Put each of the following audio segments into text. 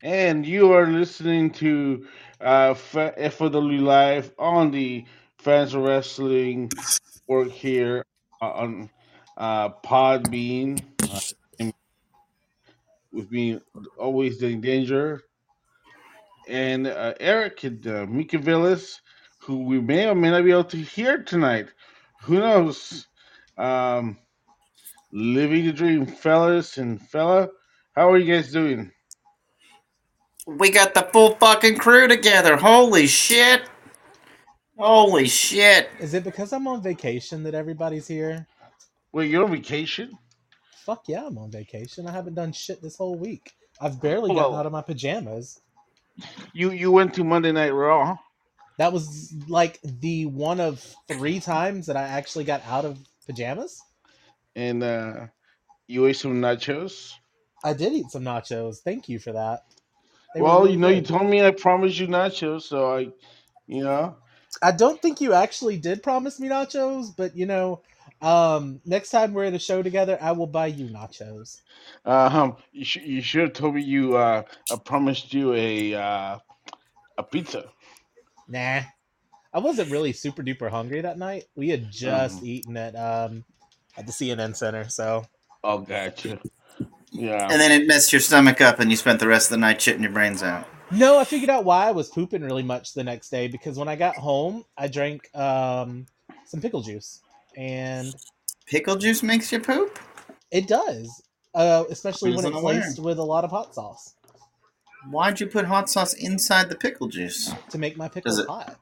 and you are listening to FOW Live on the Fans of Wrestling work here on Podbean. And with me, always in danger, and Eric and Mika Villas, who we may or may not be able to hear tonight. Who knows? Um, Living the dream, fellas and fella. How are you guys doing? We got the full fucking crew together. Holy shit. Holy shit. Is it because I'm on vacation that everybody's here? Wait, you're on vacation? Fuck yeah, I'm on vacation. I haven't done shit this whole week. I've barely Hold gotten on. out of my pajamas. You went to Monday Night Raw, That was like the one of three times that I actually got out of pajamas. and you ate some nachos. I did eat some nachos. Thank you for that. They were Well, really you good. told me I promised you nachos, so you know, I don't think you actually did promise me nachos, but next time we're at a show together, I will buy you nachos. you should have told me I promised you a pizza. Nah. I wasn't really super duper hungry that night. We had just Um, eaten at the CNN Center, so oh, gotcha. Yeah. And then it messed your stomach up and you spent the rest of the night shitting your brains out. no, I figured out why I was pooping really much the next day because when I got home, I drank some pickle juice, and Pickle juice makes you poop? it does, especially when Wasn't it's aware. laced with a lot of hot sauce Why'd you put hot sauce inside the pickle juice? to make my Does pickles it? hot.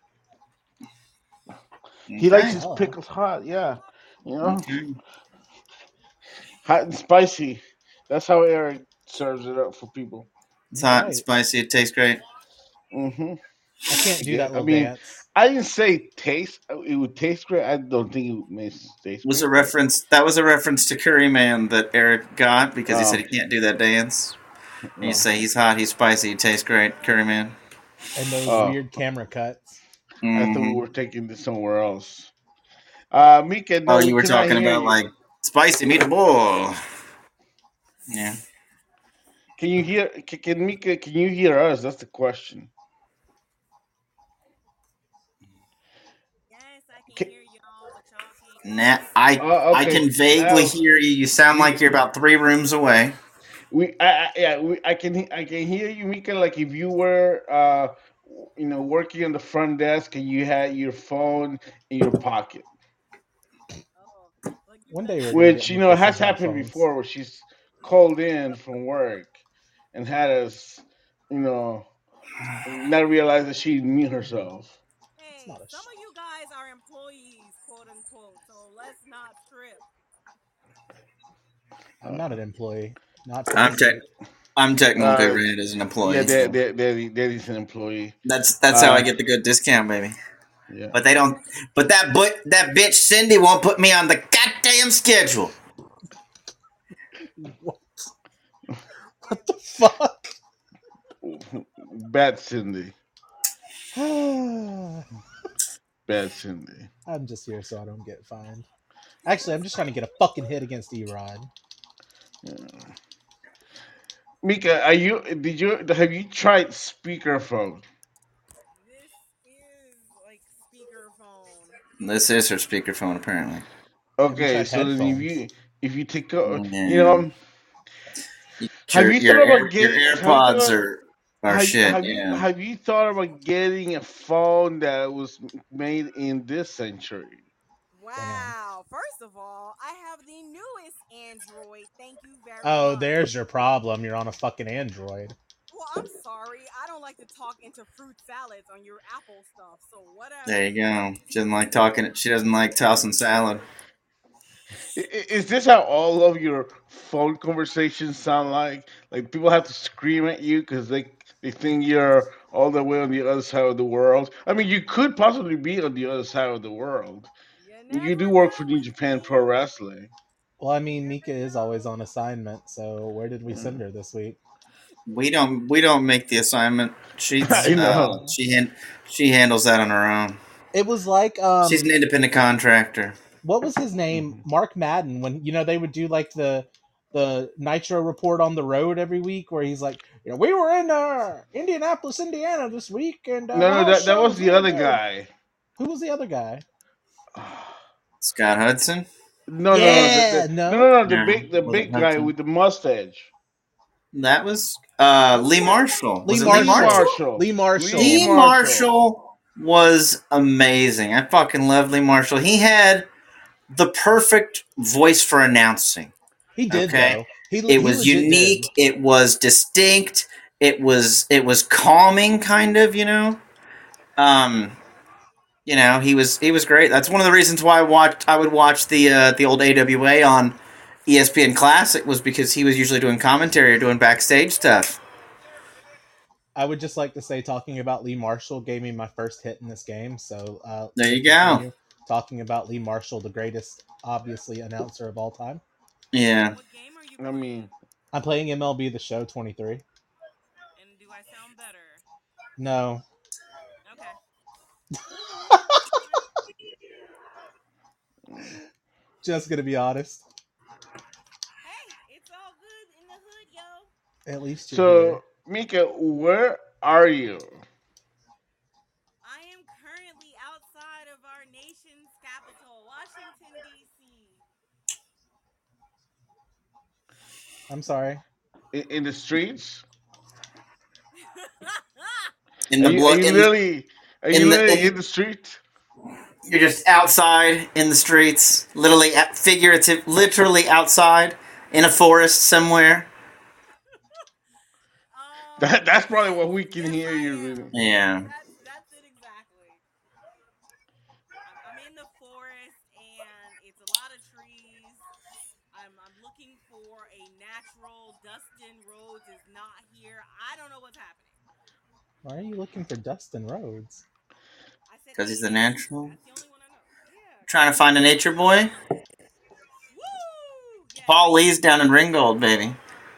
He likes Okay. his Oh, pickles hot, yeah. You know, Okay. hot and spicy. That's how Eric serves it up for people. It's all hot and right. spicy. It tastes great. Hmm. I can't do Yeah, that I little mean, dance. I didn't say taste. It would taste great. I don't think it would taste Was a great, but reference that was a reference to Curry Man that Eric got because he said um, he can't do that dance. And you no. say he's hot, he's spicy, he tastes great, Curry Man. And those Oh, weird camera cuts. I thought we Hmm. were taking this somewhere else. Mika, Oh, no, we you were cannot talking hear about you. like spicy meatball. Yeah. Can you hear? Can Mika? Can you hear us? That's the question. Yes, I can Can, hear y'all, but y'all can't hear Nah, me. I okay, can vaguely now hear you. You sound we like you're about 3 rooms away. yeah, I can hear you, Mika. Like if you were working on the front desk and you had your phone in your pocket, Oh, like you One said, day we're gonna which get Mika some has happened headphones. before, where she's called in from work and had us, you know, not realize that she didn't mute herself. It's hey, not a. some of you guys are employees, quote unquote. So let's not trip. I'm not an employee. Not for I'm this te- week. I'm technically Uh, rated as an yeah, employee, so Daddy's an employee. that's how I Uh, get the good discount, baby. yeah. But they don't. But that bitch Cindy won't put me on the goddamn schedule. What? What the fuck? Bad Cindy. I'm Bad Cindy. just here so I don't get fined. Actually, I'm just trying to get a fucking hit against Erod. Yeah. Mika, have you tried speakerphone? This is like speakerphone. This is her speakerphone, apparently. Have you Okay, tried so then headphones? if you take Yeah. have you thought about Your getting AirPods are shit. Yeah. have you thought about getting a phone that was made in this century? Damn. Wow. First of all, I have the newest Android. Thank you very Oh, much. there's your problem. You're on a fucking Android. Well, I'm sorry. I don't like to talk into fruit salads on your Apple stuff. So There whatever. you go. She doesn't like talking. She doesn't like tossing salad. Is this how all of your phone conversations sound like? Like people have to scream at you because they think you're all the way on the other side of the world. I mean, you could possibly be on the other side of the world. You You never do work know for New with Japan Pro me. Wrestling. Well, I You mean, Mika never is always on know. assignment, so where did we Yeah. send her this week? We don't make the assignment. I know. She handles that on her own. It was like She's an independent contractor. what was his name? Mhm. Mark Madden when they would do like the the Nitro report on the road every week, where he's like, we were in Indianapolis, Indiana this week, and No, that was the really other good. guy. Who was the other guy? Scott Hudson. No, Yeah, no, the No, big wasn't guy Hudson. with the mustache. That was Lee Marshall. Lee Was it Marshall. Lee Marshall? Lee Marshall. Lee Marshall was amazing. I fucking love Lee Marshall. He had the perfect voice for announcing. He did Okay? though. It was unique. Did. It was distinct. It was calming, kind of. He was great. That's one of the reasons why I would watch the old AWA on ESPN Classic, was because he was usually doing commentary or doing backstage stuff. I would just like to say, talking about Lee Marshall gave me my first hit in this game. So there you go. Talking about Lee Marshall, the greatest, obviously, announcer of all time. Yeah. What game are you playing? I'm playing MLB The Show 23. And do I sound better? No. Okay. Just gonna be honest. Hey, it's all good in the hood, yo. At least you're So, here. Mika, where are you? I am currently outside of our nation's capital, Washington, D.C. I'm sorry. In the streets? In the Are you literally in the street? You're just outside in the streets, literally outside in a forest somewhere. That's probably what we can hear you. Yeah. That's it exactly. I'm in the forest and it's a lot of trees. I'm looking for a natural. Dustin Rhodes is not here. I don't know what's happening. Why are you looking for Dustin Rhodes? Because he's the natural. That's the only one I know. Yeah. Trying to find a nature boy. Woo! Yeah. Paul Lee's down in Ringgold, baby.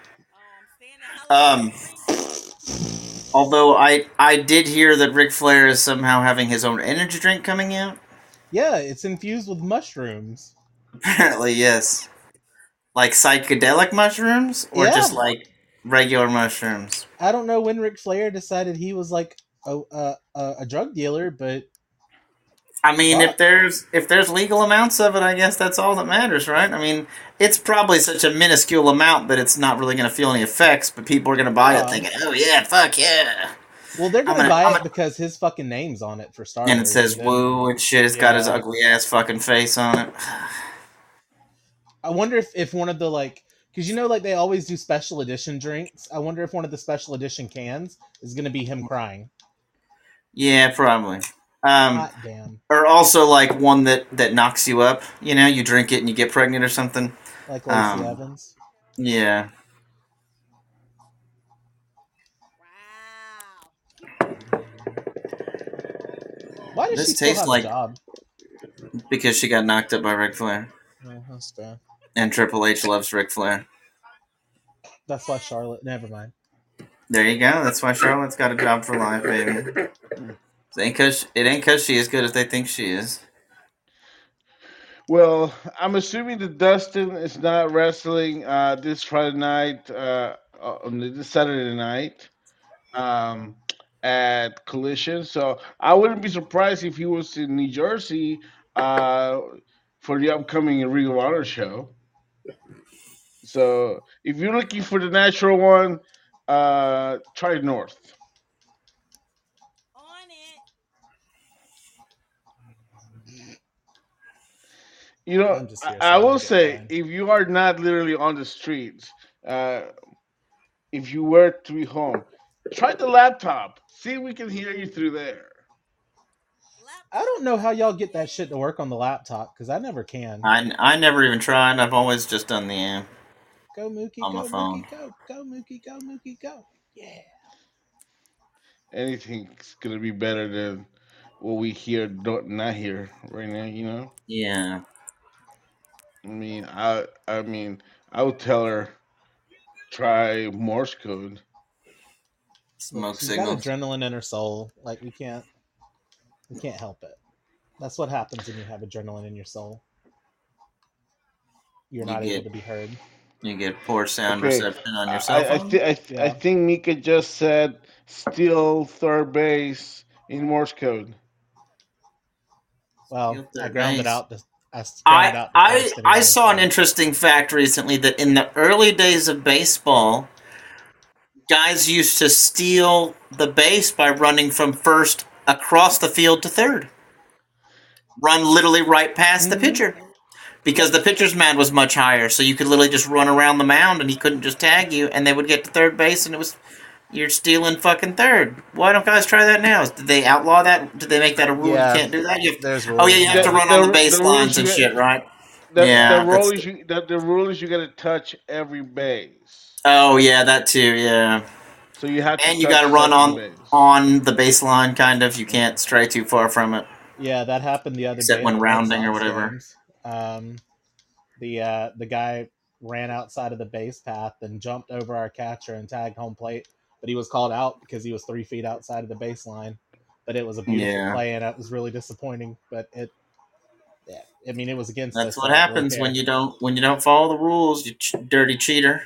Although I did hear that Ric Flair is somehow having his own energy drink coming out. Yeah, it's infused with mushrooms. Apparently, yes. Like psychedelic mushrooms? Or just like regular mushrooms? I don't know when Ric Flair decided he was like a drug dealer, but I mean, if there's legal amounts of it, I guess that's all that matters, right? I mean, it's probably such a minuscule amount that it's not really going to feel any effects, but people are going to buy it thinking, oh yeah, fuck yeah. Well, they're going to buy it because his fucking name's on it for starters. And it says woo and shit. It's got his ugly ass fucking face on it. I wonder if one of the, like, because like they always do special edition drinks. I wonder if one of the special edition cans is going to be him crying. Yeah, probably. God damn. Or also like one that knocks you up. You drink it and you get pregnant or something. Like Lacey Evans. Yeah. Wow. Why does she still have a job? Because she got knocked up by Ric Flair. Oh, that's fair. And Triple H loves Ric Flair. That's why Charlotte. Never mind. There you go. That's why Charlotte's got a job for life, baby. It ain't cause she is good as they think she is. Well, I'm assuming that Dustin is not wrestling this Friday night, this Saturday night, at Collision. So I wouldn't be surprised if he was in New Jersey for the upcoming Ring of Honor show. So if you're looking for the natural one, try North. On it. I will say, if you are not literally on the streets, if you were to be home, try the laptop. See if we can hear you through there. I don't know how y'all get that shit to work on the laptop, because I never can. I never even tried. I've always just done the app. Go Mookie, on go my phone. Mookie, go. Go Mookie, go Mookie, go. Yeah. Anything's gonna be better than what we hear, not hear right now. Yeah. I mean, I would tell her try Morse code. Smoke She's signals. got adrenaline in her soul. Like we can't help it. That's what happens when you have adrenaline in your soul. You're not able to be heard. You get poor sound Okay, reception on your cell phone. I Yeah. think Mika just said steal third base in Morse code. Well, Steal I third grounded base. out. I grounded out the first I anyway. saw an so- interesting fact recently that in the early days of baseball, guys used to steal the base by running from first across the field to third. Run literally right past the pitcher. Because the pitcher's mound was much higher, so you could literally just run around the mound and he couldn't just tag you, and they would get to third base, and you're stealing fucking third. Why don't guys try that now? Did they outlaw that? Did they make that a rule? Yeah, You can't do that. there's Oh yeah, rules you have to now. run on the base The lines rules and you shit, right? the Yeah, rule is the rule is you got to touch every base. Oh yeah, that too. Yeah, So you have to and you touch got to run second base. on the baseline, kind of. You can't stray too far from it. Yeah, that happened the other Except day. when at the Red rounding or Sox whatever. games. The guy ran outside of the base path and jumped over our catcher and tagged home plate, but he was called out because he was 3 feet outside of the baseline. But it was a beautiful play, and it was really disappointing. But it was against us. That's what so I don't happens really when you don't follow the rules. You dirty cheater.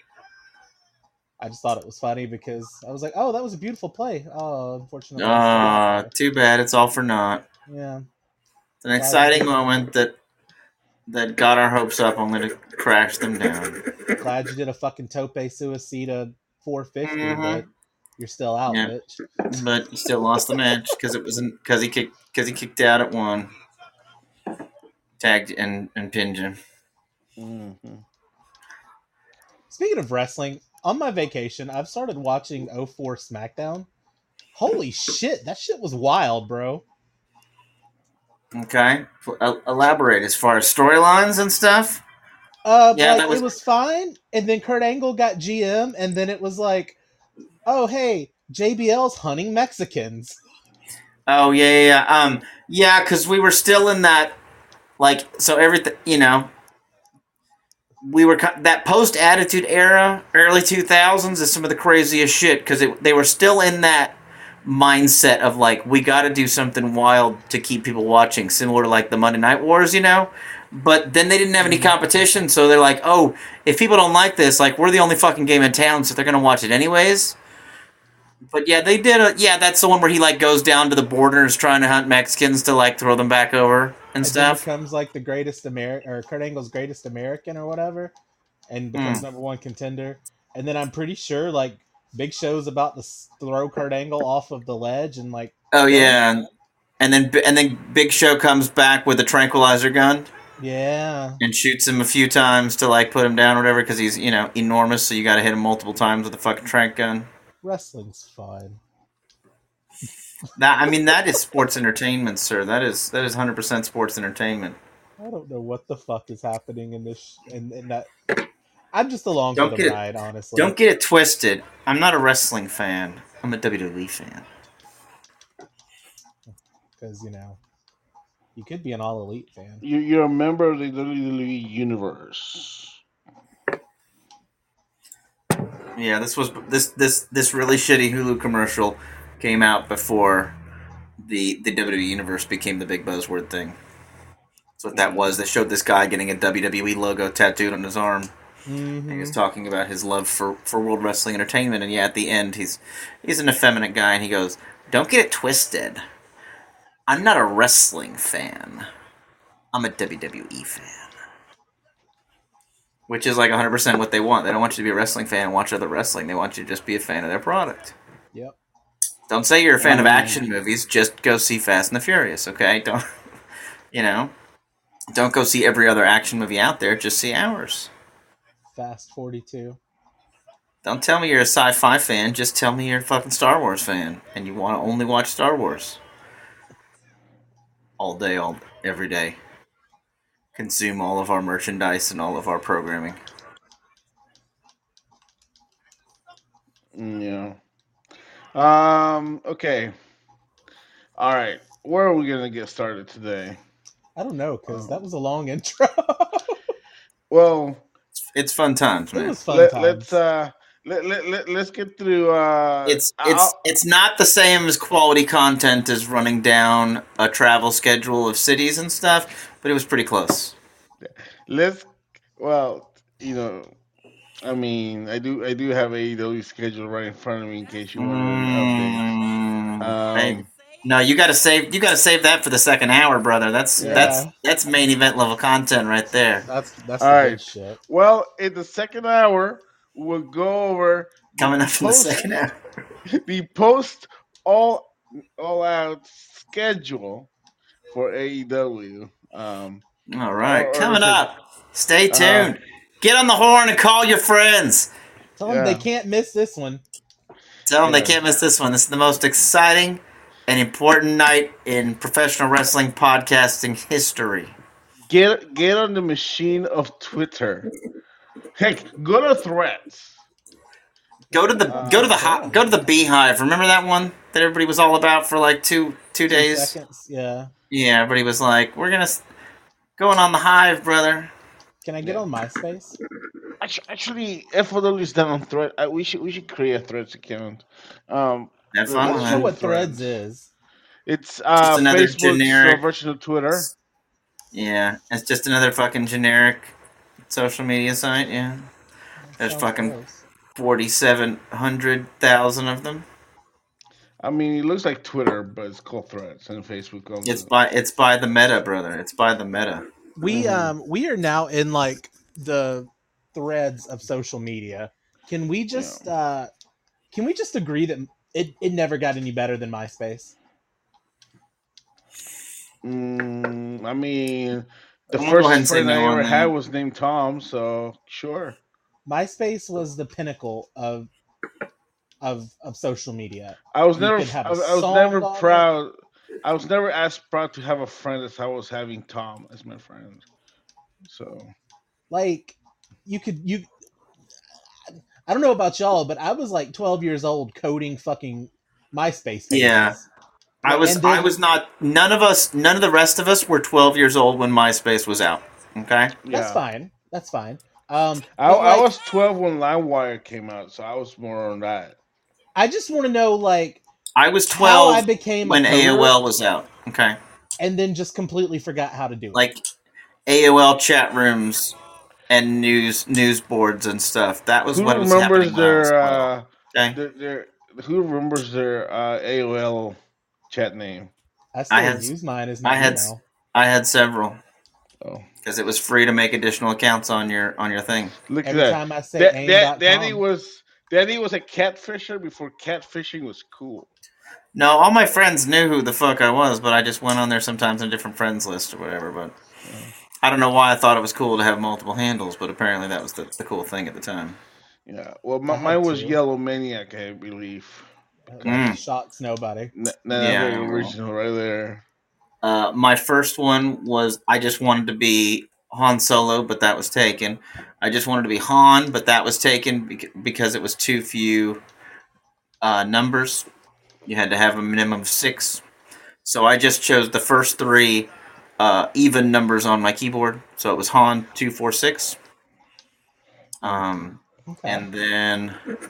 I just thought it was funny because I was like, "Oh, that was a beautiful play." Oh, unfortunately, Too bad. It's all for naught. yeah. It's an exciting moment that got our hopes up, only to crash them down. Glad you did a fucking tope suicida 450, but you're still out, Yeah. bitch. But you still lost the match because he kicked out at one, tagged and pinned him. Mm-hmm. Speaking of wrestling, on my vacation, I've started watching 04 SmackDown. Holy shit, that shit was wild, bro. Okay, elaborate as far as storylines and stuff. It was fine, and then Kurt Angle got GM, and then it was like, oh hey, JBL's hunting Mexicans. Oh yeah. Because we were still in that, so everything, we were that post Attitude Era, early 2000s is some of the craziest shit because they were still in that mindset of we got to do something wild to keep people watching, similar to the Monday Night Wars, But then they didn't have any competition, so they're like, oh, if people don't like this, we're the only fucking game in town, so they're gonna watch it anyways. But yeah, they did that's the one where he goes down to the border and is trying to hunt Mexicans to throw them back over and stuff. Then becomes the greatest American, or Kurt Angle's greatest American or whatever, and becomes number one contender. And then I'm pretty sure Big Show's about to throw Kurt Angle off of the ledge and oh yeah, and then Big Show comes back with a tranquilizer gun. Yeah. And shoots him a few times to put him down or whatever because he's enormous, so you got to hit him multiple times with a fucking trank gun. Wrestling's fun. That is sports entertainment, sir. That is 100% sports entertainment. I don't know what the fuck is happening in this in that. I'm just along for the ride, honestly. Don't get it twisted. I'm not a wrestling fan. I'm a WWE fan. Because you could be an All Elite fan. You're a member of the WWE universe. Yeah, this really shitty Hulu commercial came out before the WWE universe became the big buzzword thing. That's what that was. They showed this guy getting a WWE logo tattooed on his arm. Mm-hmm. He was talking about his love for World Wrestling Entertainment, and at the end he's an effeminate guy, and he goes, "Don't get it twisted. I'm not a wrestling fan. I'm a WWE fan." Which is 100% what they want. They don't want you to be a wrestling fan and watch other wrestling. They want you to just be a fan of their product. Yep. Don't say you're a fan of action movies. Just go see Fast and the Furious, okay? Don't go see every other action movie out there. Just see ours. Fast 42. Don't tell me you're a sci-fi fan. Just tell me you're a fucking Star Wars fan. And you want to only watch Star Wars. All day, every day. Consume all of our merchandise and all of our programming. Yeah. Okay. All right. Where are we gonna get started today? I don't know, because that was a long intro. Well, it's fun times, man. It was fun times. Let's get through. It's not the same as quality content as running down a travel schedule of cities and stuff, but it was pretty close. I mean, I do have AEW schedule right in front of me in case you wanted an update. Hey, no, you got to save. You got to save that for the second hour, brother. That's Yeah. that's main event level content right there. That's All the right. good shit. Well, in the second hour, we'll go over Coming up in the second hour. the post all out schedule for AEW. All right, or coming is it- up. Stay tuned. Get on the horn and call your friends. Tell them they can't miss this one. Tell them they can't miss this one. This is the most exciting and important night in professional wrestling podcasting history. Get on the machine of Twitter. Heck, go to Threads. Go to the Beehive. Remember that one that everybody was all about for like two days? Seconds. Yeah. Yeah, everybody was like, "We're going on the Hive, brother." Can I get on MySpace? Actually, FOW is down on Thread. We should create a Threads account. Have I fun. don't know what Threads is. It's just another Facebook's generic version of Twitter. Yeah, it's just another fucking generic social media site. Yeah, there's fucking 4,700,000 of them. I mean, it looks like Twitter, but it's called Threads, and Facebook owns It's by the Meta, brother. It's by the Meta. We are now in like the threads of social media. Can we just agree that it never got any better than MySpace? I mean, the first friend I ever had was named Tom, so sure. MySpace was the pinnacle of social media. I was never proud. I was never as proud to have a friend as I was having Tom as my friend. So, like, I don't know about y'all, but I was like 12 years old coding fucking MySpace pages. Yeah. I was not. None of the rest of us were 12 years old when MySpace was out. Okay, that's fine. That's fine. I was 12 when LimeWire came out, so I was more on that. I just want to know, like, I was 12 I became when AOL was out. Okay, and then just completely forgot how to do it. Like AOL chat rooms and news boards and stuff. That was what was happening. Who remembers their AOL chat name? I use mine as my email. I had several. Oh, because it was free to make additional accounts on your thing. Look Every at time I say Danny was a catfisher before catfishing was cool. No, all my friends knew who the fuck I was, but I just went on there sometimes in different friends list or whatever. But I don't know why I thought it was cool to have multiple handles, but apparently that was the cool thing at the time. Yeah, well, mine was Yellow Maniac, I believe. Shocks nobody. Very original, right there. My first one was I just wanted to be Han Solo, but that was taken. I just wanted to be Han, but that was taken because it was too few numbers. You had to have a minimum of 6. So I just chose the first 3 even numbers on my keyboard. So it was Han 246. And then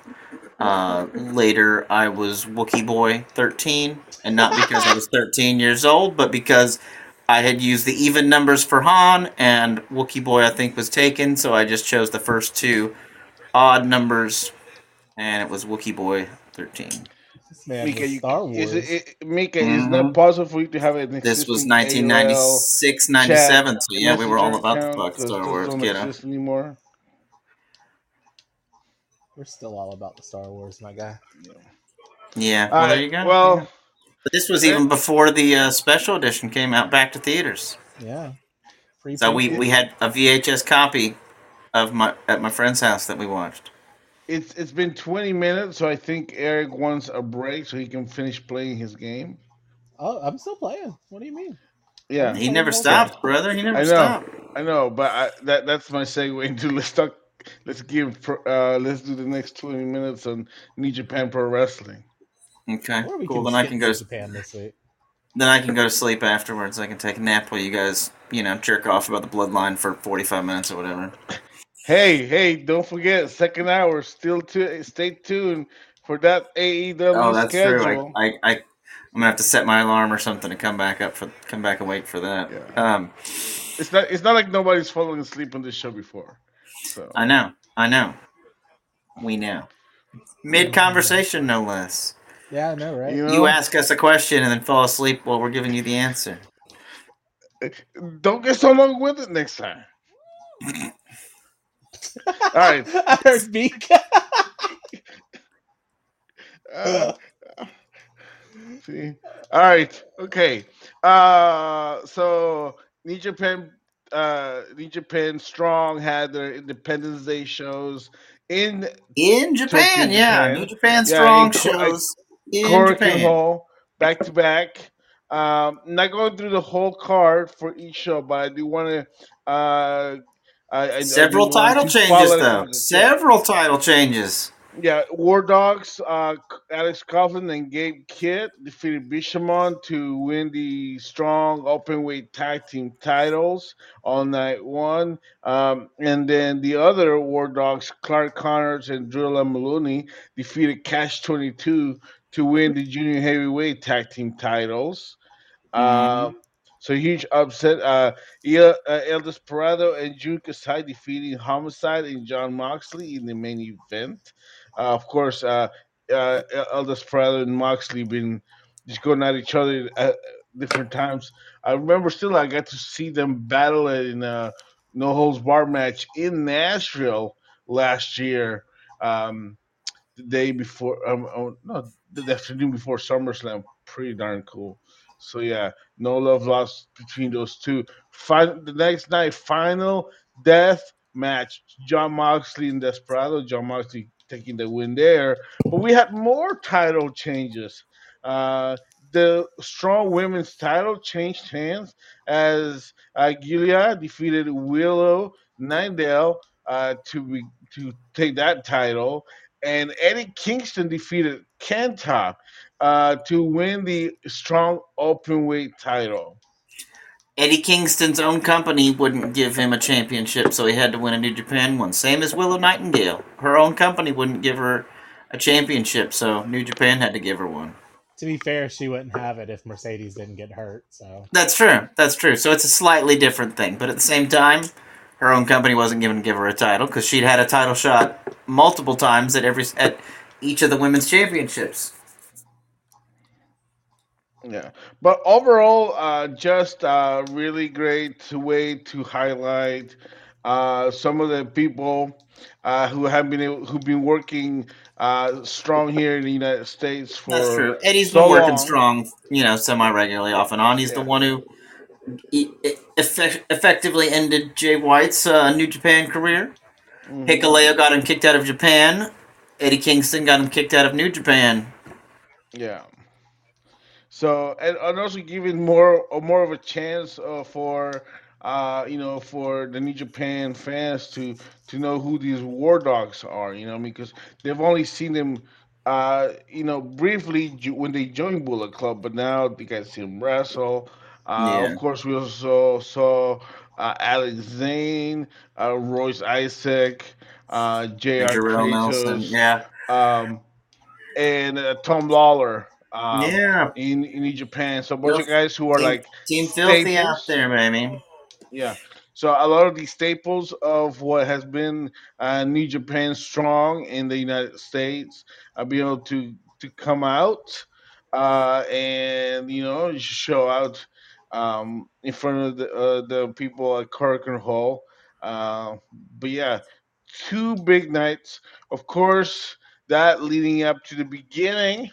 later I was Wookiee Boy 13, and not because I was 13 years old, but because I had used the even numbers for Han, and Wookiee Boy I think was taken, so I just chose the first 2 odd numbers, and it was Wookiee Boy 13. Mika, Star Wars. Mika, is not possible for you to have an existing This was 1996, 97, so yeah, we were all about the fuck Star Wars, kiddo. Anymore. We're still all about the Star Wars, my guy. Yeah, well, there you go. Well, but this was even before the special edition came out back to theaters. Yeah. So we had a VHS copy of at my friend's house that we watched. It's been 20 minutes, so I think Eric wants a break so he can finish playing his game. Oh, I'm still playing. What do you mean? Yeah, he never stopped, brother. He never stopped. I know, but that's my segue into let's do the next 20 minutes on New Japan Pro Wrestling. Okay, cool. Then I can go to Japan this week. Then I can go to sleep afterwards. I can take a nap while you guys, jerk off about the Bloodline for 45 minutes or whatever. Hey! Don't forget, second hour. Stay tuned for that AEW schedule. True. I'm gonna have to set my alarm or something to come back awake for that. Yeah. It's not like nobody's falling asleep on this show before. So I know. We know. Mid conversation, no less. Yeah, I know, right? You You know, ask us a question and then fall asleep while we're giving you the answer. don't get so long with it next time. All right. I heard Beak. Uh, See. All right. Okay. So New Japan, New Japan Strong had their Independence Day shows in In Tokyo, Japan, yeah. New Japan. Japan Yeah, Strong shows in Korakuen Japan. Hall, back to back. Not going through the whole card for each show, but I do want to. I do Several want title to changes, spotlight a though. couple of things. Yeah, Several title changes. yeah, War Dogs, Alex Coughlin and Gabe Kidd defeated Bishamon to win the strong openweight tag team titles on night one. And then the other War Dogs, Clark Connors and Drilla Maloney, defeated Cash 22 to win the junior heavyweight tag team titles. Uh, Mm-hmm. so huge upset. El Desperado and Jun Kasai defeating Homicide and John Moxley in the main event. Of course, El Desperado and Moxley been just going at each other at different times. I remember still I got to see them battle in a no holds bar match in Nashville last year. Um, the day before, no, the afternoon before SummerSlam. Pretty darn cool. So yeah, no love lost between those two. The next night, final death match: John Moxley and Desperado. John Moxley taking the win there. But we had more title changes. Uh, the strong women's title changed hands as Giulia defeated Willow Nindale to take that title, and Eddie Kingston defeated Kenta to win the strong openweight title. Eddie Kingston's own company wouldn't give him a championship, so he had to win a New Japan one. Same as Willow Nightingale. Her own company wouldn't give her a championship, so New Japan had to give her one. To be fair, she wouldn't have it if Mercedes didn't get hurt. So That's true. That's true. So it's a slightly different thing, but at the same time, her own company wasn't going to give her a title because she'd had a title shot multiple times at each of the women's championships. Yeah, but overall, just really great way to highlight some of the people who've been working strong here in the United States That's for true. Eddie's been so working long. strong, semi regularly off and on. He's the Yeah. one who effectively ended Jay White's New Japan career. Hmm. Hikuleo got him kicked out of Japan. Eddie Kingston got him kicked out of New Japan. Yeah. So and also giving more of a chance for the New Japan fans to know who these War Dogs are, because they've only seen them briefly when they joined Bullet Club, but now they got to see them wrestle. Of Yeah. course, we also saw Alex Zane, Royce Isaac, J.R. Jarrell Nelson. Kratos, Yeah. um, and Tom Lawler Yeah. in New Japan. So a bunch of Filth, guys who are team, like team Filthy out staples. there, baby. Yeah. So a lot of these staples of what has been New Japan Strong in the United States are being able to come out and show out in front of the people at Korakuen Hall. But yeah, two big nights. Of course, that leading up to the beginning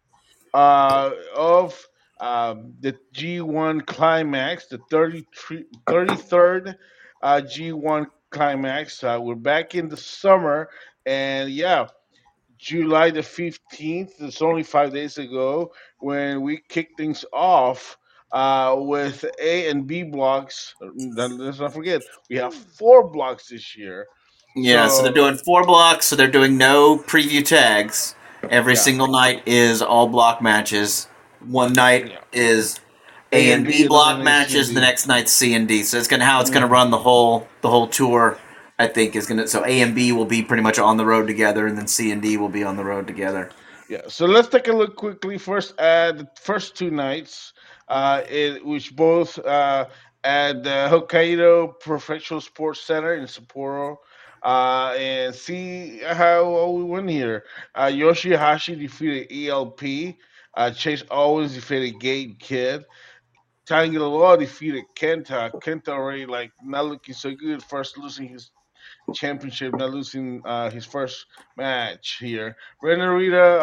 of the G1 climax, the 33rd G1 climax. We're back in the summer, and yeah, July the 15th, it's only 5 days ago, when we kicked things off with A and B blocks. Let's not forget, we have four blocks this year. Yeah, so they're So, doing 4 blocks, so they're doing no preview tags. Every yeah, single night is all block matches. One night yeah. is A A and and B, B and then block the next C and matches. The D. next night's C and D. So it's gonna how it's gonna Mhm. run the whole tour. I think is gonna so A and B will be pretty much on the road together, and then C and D will be on the road together. Yeah, so let's take a look quickly first at the first two nights, which both at the Hokkaido Professional Sports Center in Sapporo. and see how we win here. Yoshihashi defeated ELP. Chase Owens defeated Gabe Kidd. Tangaloa defeated Kenta. Kenta already like not looking so good. First losing his championship, not losing his first match here. Ren Narita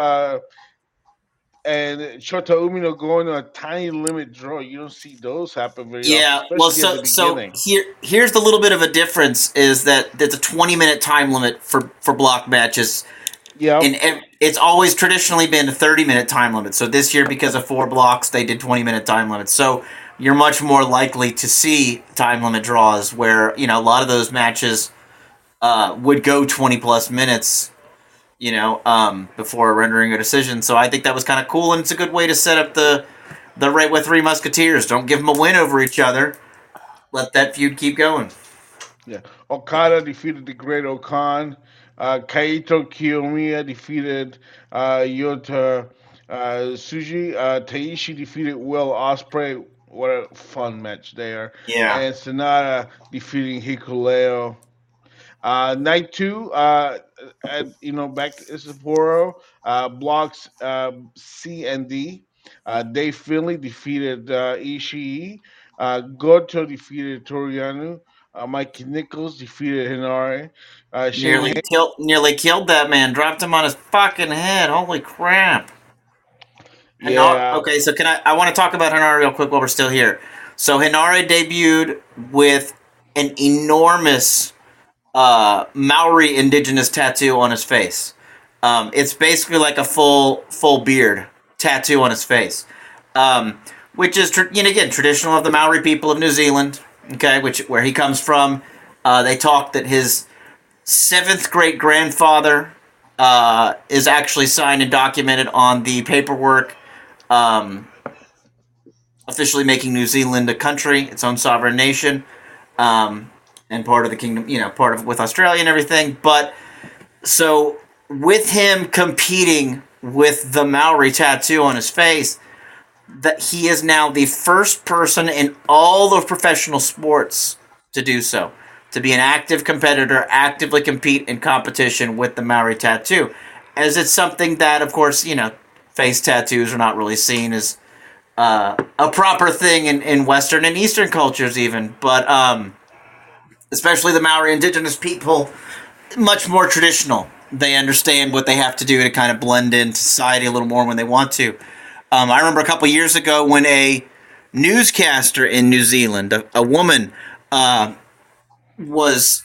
and Shota Umino going on a tiny limit draw. You don't see those happen very often, Yeah, well, especially at the beginning. here's the little bit of a difference is that there's a 20-minute time limit for block matches. Yeah, And it's always traditionally been a 30-minute time limit. So this year, because of 4 blocks, they did 20-minute time limits. So you're much more likely to see time limit draws where, a lot of those matches would go 20-plus minutes, before rendering a decision. So I think that was kind of cool, and it's a good way to set up the right with Three Musketeers. Don't give them a win over each other. Let that feud keep going. yeah. Okada defeated the Great Okan. Kaito Kiyomiya defeated Yota Tsuji. Taishi defeated Will Ospreay. What a fun match there. Yeah. And Sonata defeating Hikuleo. Night 2, back to Sapporo, blocks C and D. Dave Finley defeated Ishii. Goto defeated Toriano. Mike Nichols defeated Hinare. Shane Nearly killed that man. Dropped him on his fucking head. Holy crap. Yeah. Okay, so I want to talk about Hinare real quick while we're still here. So Hinare debuted with an enormous Maori indigenous tattoo on his face. It's basically like a full beard tattoo on his face, which is again traditional of the Maori people of New Zealand. Okay, where he comes from. They talk that his 7th great grandfather is actually signed and documented on the paperwork, officially making New Zealand a country, its own sovereign nation. And part of the kingdom, part of with Australia and everything. But so with him competing with the Maori tattoo on his face, that he is now the first person in all of professional sports to do so, to be an active competitor, actively compete in competition with the Maori tattoo, as it's something that, of course, face tattoos are not really seen as a proper thing in Western and Eastern cultures even, but especially the Maori indigenous people, much more traditional. They understand what they have to do to kind of blend into society a little more when they want to. I remember a couple years ago when a newscaster in New Zealand, a woman, was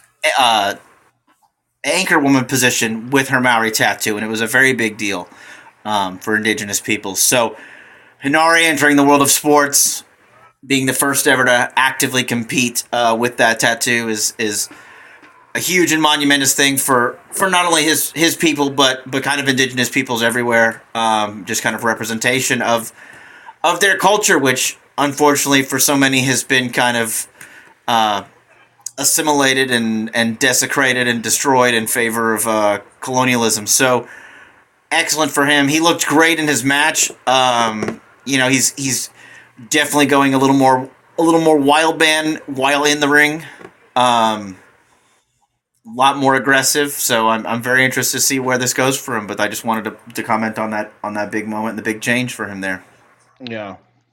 anchor woman position with her Maori tattoo, and it was a very big deal for indigenous people. So Hinare entering the world of sports, being the first ever to actively compete with that tattoo is a huge and monumentous thing for not only his people but kind of indigenous peoples everywhere. Just kind of representation of their culture, which unfortunately for so many has been kind of assimilated and desecrated and destroyed in favor of colonialism. So excellent for him. He looked great in his match. He's definitely going a little more wild man while in the ring. A lot more aggressive. So I'm very interested to see where this goes for him. But I just wanted to comment on that big moment and the big change for him there. Yeah.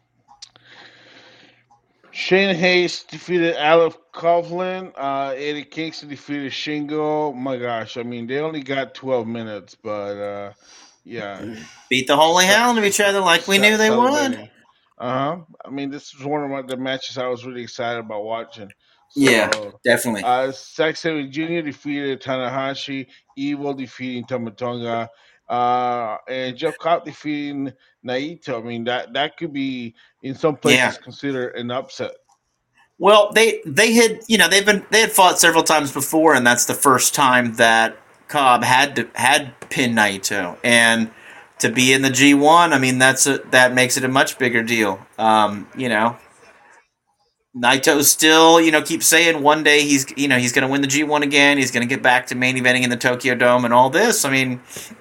Shane Hayes defeated Alex Coughlin. Eddie Kingston defeated Shingo. My gosh, I mean, they only got 12 minutes, but yeah. Beat the holy hell out of each other like we knew they would. I mean, this was one of the matches I was really excited about watching. So, yeah, definitely. Zack Sabre Jr. defeated Tanahashi. Evil defeating Tomatonga. And Jeff Cobb defeating Naito. I mean, that could be in some places considered an upset. Well, they had fought several times before, and that's the first time that Cobb had pinned Naito, and to be in the G1, I mean that makes it a much bigger deal. Naito still, keeps saying one day he's going to win the G1 again. He's going to get back to main eventing in the Tokyo Dome and all this. I mean,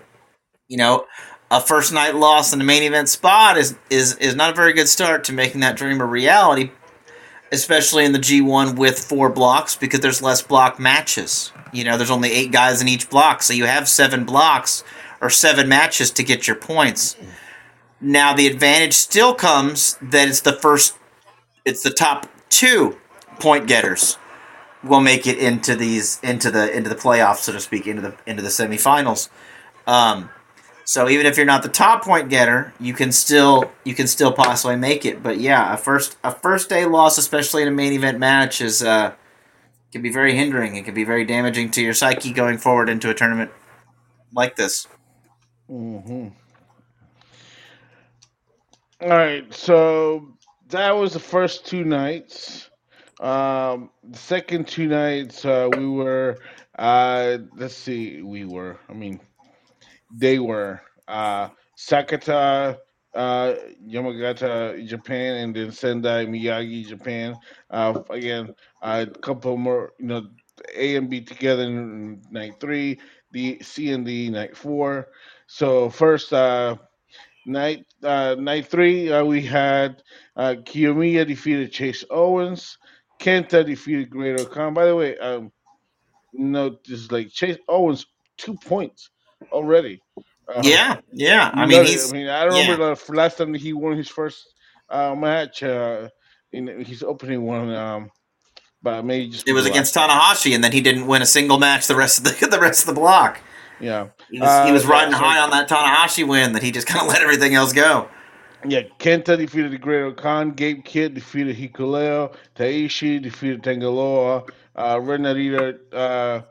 a first night loss in the main event spot is not a very good start to making that dream a reality, especially in the G1 with 4 blocks because there's less block matches. there's only 8 guys in each block, so you have 7 blocks or 7 matches to get your points. Now the advantage still comes that it's the top 2 point getters will make it into the playoffs, so to speak, into the semifinals. So even if you're not the top point getter, you can still possibly make it. But yeah, a first day loss, especially in a main event match, is can be very hindering. It can be very damaging to your psyche going forward into a tournament like this. Mm-hmm. All right, so that was the first 2 nights. The second 2 nights, we were. Let's see, they were Sakata, Yamagata, Japan, and then Sendai Miyagi, Japan. Again, a couple more, A and B together in night 3, the C and D night 4. So first, night 3, we had Kiyomiya defeated Chase Owens. Kenta defeated Great Okan. By the way, just like Chase Owens, 2 points already. Yeah. I mean, I remember the last time he won his first match in his opening one. But maybe just it was against Tanahashi, and then he didn't win a single match the rest of the block. Yeah, he was riding high on that Tanahashi win that he just kind of let everything else go. Yeah, Kenta defeated the Great Okan. Gabe Kidd defeated Hikuleo. Taishi defeated Tangaloa. Ren Narita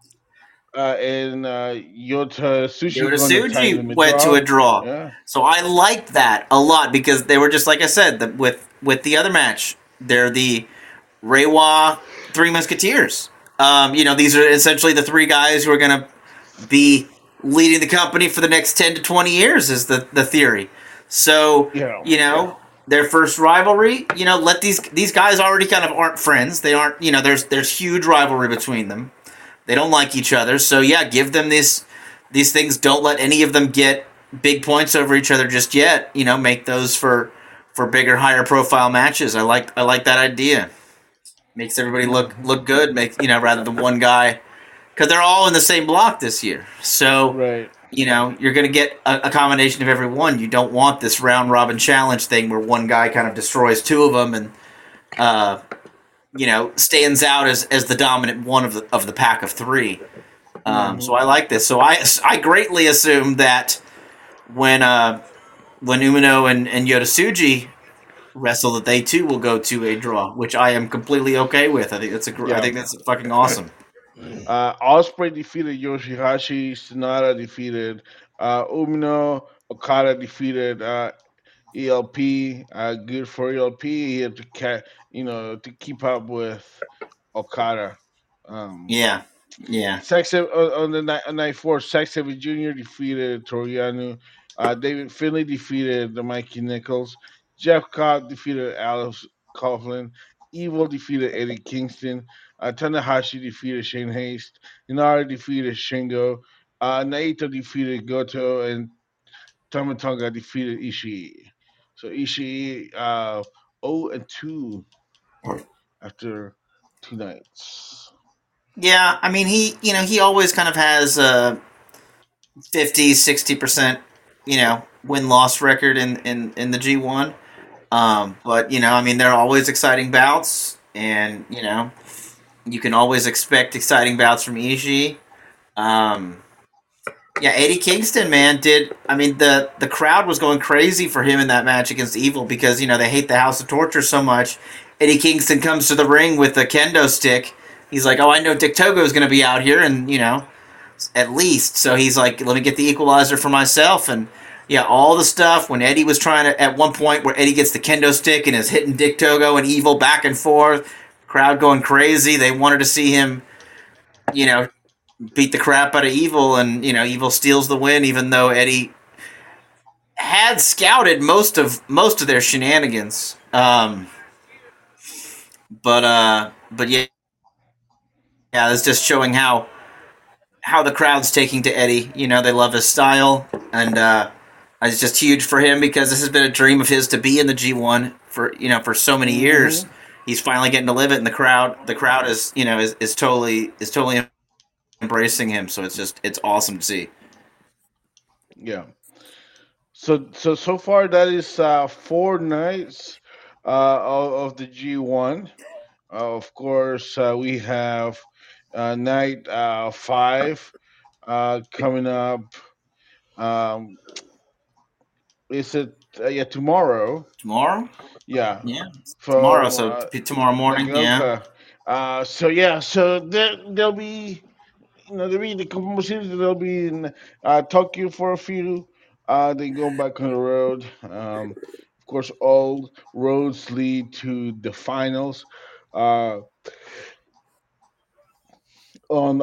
and Yota Suji went to a draw. Yeah. So I liked that a lot because they were just like I said with the other match. They're the Reiwa Three Musketeers. These are essentially the 3 guys who are going to be leading the company for the next 10 to 20 years is the theory. So, their first rivalry, let these guys already kind of aren't friends. They aren't, there's huge rivalry between them. They don't like each other. So, yeah, give them these things. Don't let any of them get big points over each other just yet. Make those for bigger, higher profile matches. I like that idea. Makes everybody look good. Rather than one guy, because they're all in the same block this year. So, right. You're going to get a combination of every one. You don't want this round robin challenge thing where one guy kind of destroys 2 of them and stands out as the dominant one of the pack of 3. So I like this. So I greatly assume that when Umino and Yota Tsuji wrestle, that they too will go to a draw, which I am completely okay with. I think that's fucking awesome. Ospreay defeated Yoshihashi. Sonata defeated Umino. Okada defeated ELP. Good for ELP. He had to keep up with Okada. Yeah. On night 4, Zack Sabre Jr. defeated Toriano. David Finlay defeated Mikey Nichols. Jeff Cobb defeated Alex Coughlin. Evil defeated Eddie Kingston. Tanahashi defeated Shane Haste. Inara defeated Shingo. Naito defeated Goto. And Tamatonga defeated Ishii. So Ishii 0-2 after 2 nights. Yeah, I mean, he always kind of has 50, 60%, win-loss record in the G1. But, they're always exciting bouts, and, you can always expect exciting bouts from Ishii. Eddie Kingston, man, the crowd was going crazy for him in that match against Evil because, they hate the House of Torture so much. Eddie Kingston comes to the ring with a kendo stick. He's like, oh, I know Dick Togo is going to be out here, and, at least. So he's like, let me get the equalizer for myself. And, all the stuff when Eddie was trying to, at one point where Eddie gets the kendo stick and is hitting Dick Togo and Evil back and forth, crowd going crazy. They wanted to see him, beat the crap out of Evil, and, Evil steals the win, even though Eddie had scouted most of their shenanigans. But yeah, it's just showing how the crowd's taking to Eddie. They love his style, and it's just huge for him because this has been a dream of his to be in the G1 for so many years. He's finally getting to live it, and the crowd is is totally embracing him. So it's awesome to see. Yeah. So far that is 4 nights of the G1. Of course, we have night 5 coming up. Um, is it yeah, tomorrow? Tomorrow? Yeah, Yeah, tomorrow. from So tomorrow morning. Yeah. Tanganyika. So yeah, so there'll be there'll be the couple cities. They'll be in Tokyo for a few. Then go back on the road. Of course, all roads lead to the finals. Uh, on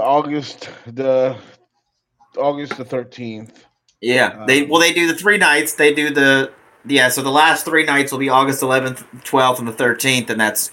August the 13th. Yeah. Um, They do the 3 nights. They do so the last 3 nights will be August 11th, 12th, and the 13th, and that's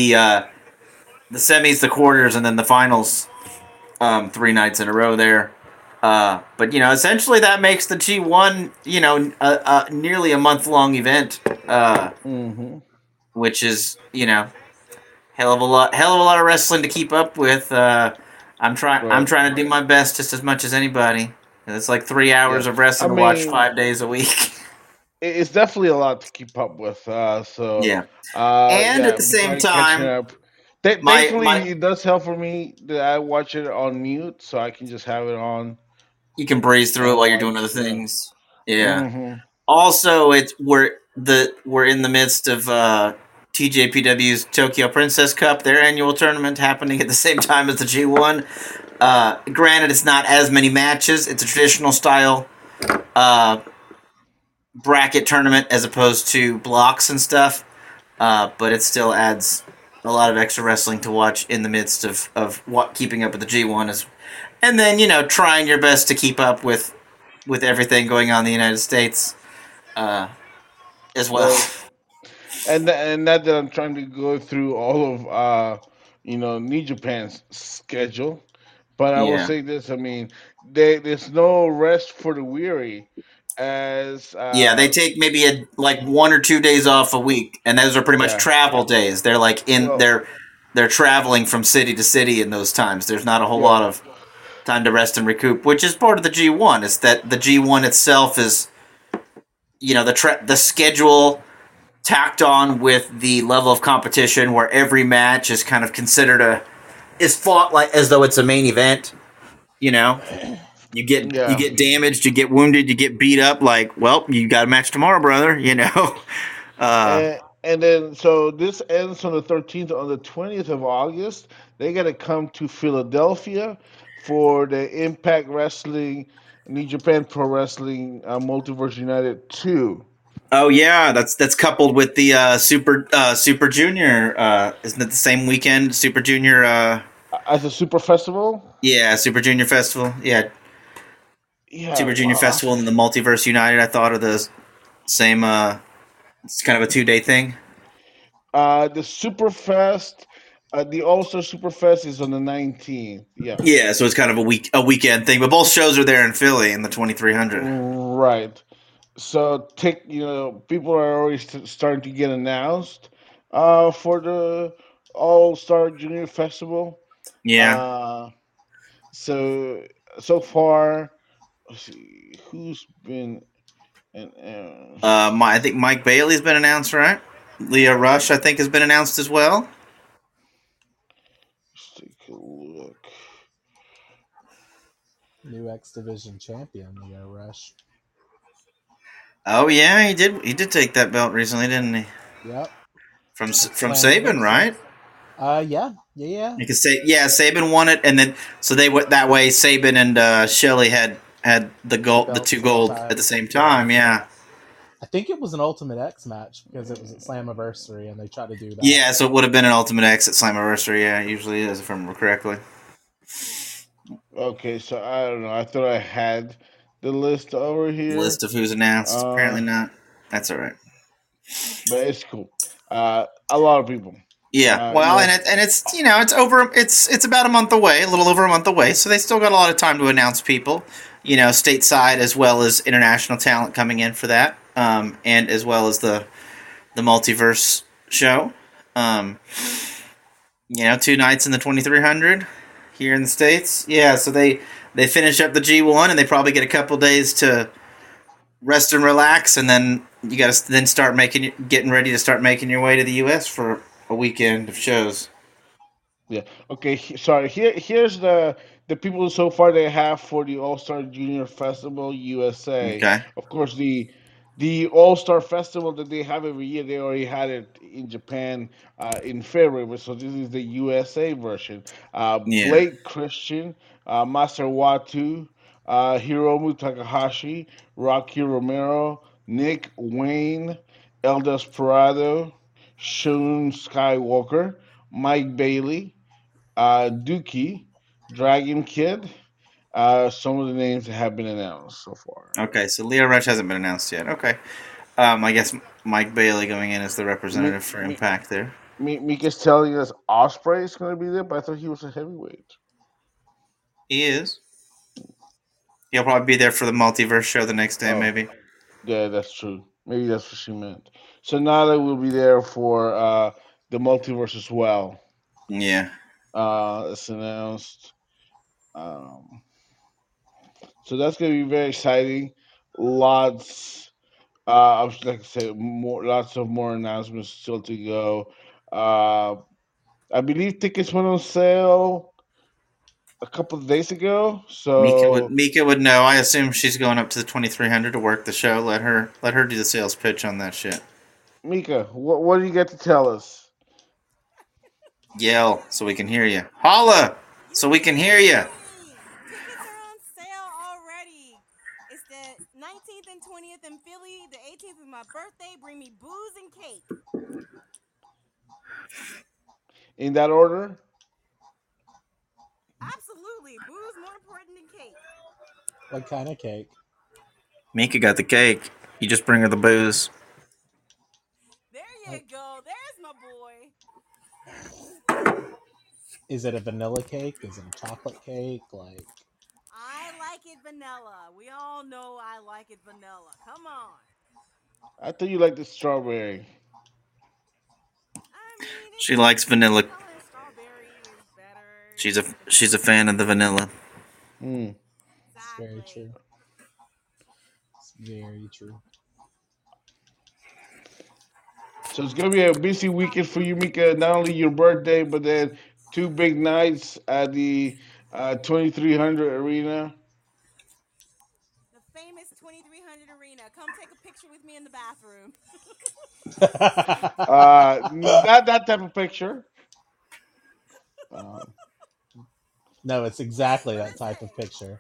the semis, the quarters, and then the finals. 3 nights in a row there. But essentially that makes the G1 nearly a month-long event, hmm which is hell of a lot of wrestling to keep up with. I'm Right. trying to do my best just as much as anybody. It's like 3 hours Yeah. of I wrestling to watch mean, 5 days a week. it's definitely a lot to keep up with. Yeah, and at Yeah, the same catching time, up. my Thankfully, it does help for me that I watch it on mute, so I can just have it on you can breeze through it and while you're doing other watch. Yeah. things. Yeah. hmm Also, we're in the midst of TJPW's Tokyo Princess Cup, their annual tournament happening at the same time as the G1. Granted, it's not as many matches. It's a traditional style uh, bracket tournament as opposed to blocks and stuff. But it still adds a lot of extra wrestling to watch in the midst of what keeping up with the G1 is, and then trying your best to keep up with everything going on in the United States uh, as well. Right. And not that I'm trying to go through all of New Japan's schedule, but I will Yeah. say this: I mean, there's no rest for the weary, as Yeah, they take maybe like 1 or 2 days off a week, and those are pretty much yeah. travel days. They're like Well, they're traveling from city to city in those times. There's not a whole yeah, lot of time to rest and recoup, which is part of the G1. Is that the G1 itself is the schedule tacked on with the level of competition where every match is kind of considered is fought like as though it's a main event. You know, you yeah. get damaged, you get wounded, you get beat up. Like, well, you got a match tomorrow, brother. Uh, And then so this ends on the 13th. On the 20th of August, they got to come to Philadelphia for the Impact Wrestling, New Japan Pro Wrestling Multiverse United 2. oh yeah, that's coupled with the Super Junior. Isn't it the same weekend? Super Junior. As a super festival. Yeah, Super Junior Festival. Yeah, Yeah, Super Junior Festival and the Multiverse United. I thought of the same. It's kind of a 2-day thing. The Superfest, the All Star Superfest is on the 19th. Yeah. Yeah, so it's kind of a weekend thing, but both shows are there in Philly in the 2300. Right. So people are already starting to get announced for the All Star Junior Festival. Yeah. Uh, so so far, let's see who's been announced. I think Mike Bailey's been announced, right? Leah Rush, I think, has been announced as well. Let's take a look. New X Division champion, Leo Rush. Oh yeah, he did. He did take that belt recently, didn't he? Yep. From Saban, right? Yeah. You could say, yeah, Saban won it, and then so they went that way. Saban and Shelley had the gold, the 2 gold at the same time. Yeah. I think it was an Ultimate X match because it was at Slammiversary, and they tried to do that. Yeah, so it would have been an Ultimate X at Slammiversary. Yeah, it usually is, if I remember correctly. Okay, so I don't know. I thought I had the list over here. List of who's announced. Apparently not. That's all right. But it's cool. A lot of people. Yeah, well, and it's it's over. It's about a month away, a little over a month away. So they still got a lot of time to announce people. Stateside as well as international talent coming in for that, and as well as the multiverse show. 2 nights in the 2300. Here in the States, yeah. So they finish up the G1 and they probably get a couple days to rest and relax, and then you got to then start getting ready to start making your way to the U.S. for a weekend of shows. Yeah. Okay. Sorry. Here's the people so far they have for the All Star Junior Festival USA. Okay. Of course, the All Star Festival that they have every year, they already had it in Japan in February. So this is the USA version. Yeah. Blake Christian, Master Watu, Hiromu Takahashi, Rocky Romero, Nick Wayne, El Desperado, Shun Skywalker, Mike Bailey, Dookie, Dragon Kid. Some of the names that have been announced so far. Okay. So Leo Rush hasn't been announced yet. Okay. I guess Mike Bailey going in as the representative for Impact there. Mika's telling us Osprey is going to be there, but I thought he was a heavyweight. He is. He'll probably be there for the multiverse show the next day, maybe. Yeah, that's true. Maybe that's what she meant. So Nala will be there for the multiverse as well. Yeah. It's announced. Um, so that's going to be very exciting. Lots. I was like I said, lots of more announcements still to go. I believe tickets went on sale a couple of days ago. So Mika would know. I assume she's going up to the 2300 to work the show. Let her do the sales pitch on that shit. Mika, what do you got to tell us? Yell so we can hear you. Holla so we can hear you. Tickets are on sale already. It's the 19th and 20th in Philly. The 18th is my birthday. Bring me booze and cake. In that order? Absolutely. Booze more important than cake. What kind of cake? Mika got the cake. You just bring her the booze. There you go. There's my boy. Is it a vanilla cake? Is it a chocolate cake? Like, I like it vanilla. We all know I like it vanilla. Come on. I thought you liked the strawberry. I mean, She likes vanilla. Strawberry is better. She's a fan of the vanilla. Hmm. it's very true. It's very true. So it's gonna be a busy weekend for you, Mika. Not only your birthday, but then two big nights at the 2300 arena. The famous 2300 arena. Come take a picture with me in the bathroom. Not that type of picture. No, it's exactly that type of picture.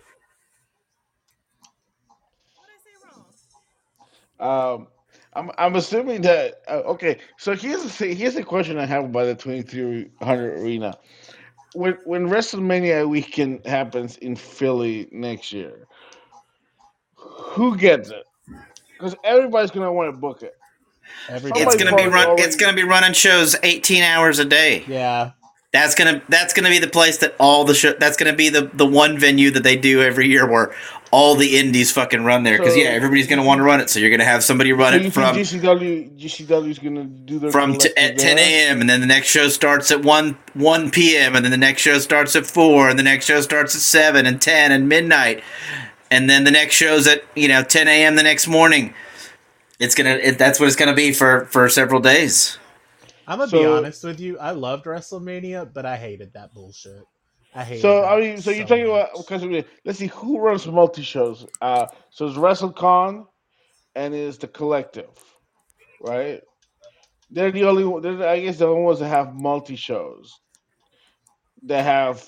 What did I say wrong? I'm assuming that okay. So here's a question I have about the 2300 arena. When WrestleMania weekend happens in Philly next year, who gets it? Because everybody's gonna want to book it. It's gonna be running shows 18 hours a day. Yeah. That's gonna be the place that all the show. That's gonna be the one venue that they do every year where all the indies fucking run there. Because everybody's gonna want to run it. So you're gonna have somebody run it from GCW's gonna do their at 10 a.m. and then the next show starts at 1 p.m. and then the next show starts at 4 and the next show starts at 7 and 10 and midnight and then the next show's at 10 a.m. the next morning. That's what it's gonna be for several days. I'm gonna be honest with you. I loved WrestleMania, but I hated that bullshit. I hated. So you're talking about because let's see who runs multi shows. So it's WrestleCon, and it's the Collective, right? They're the only. I guess the only ones that have multi shows that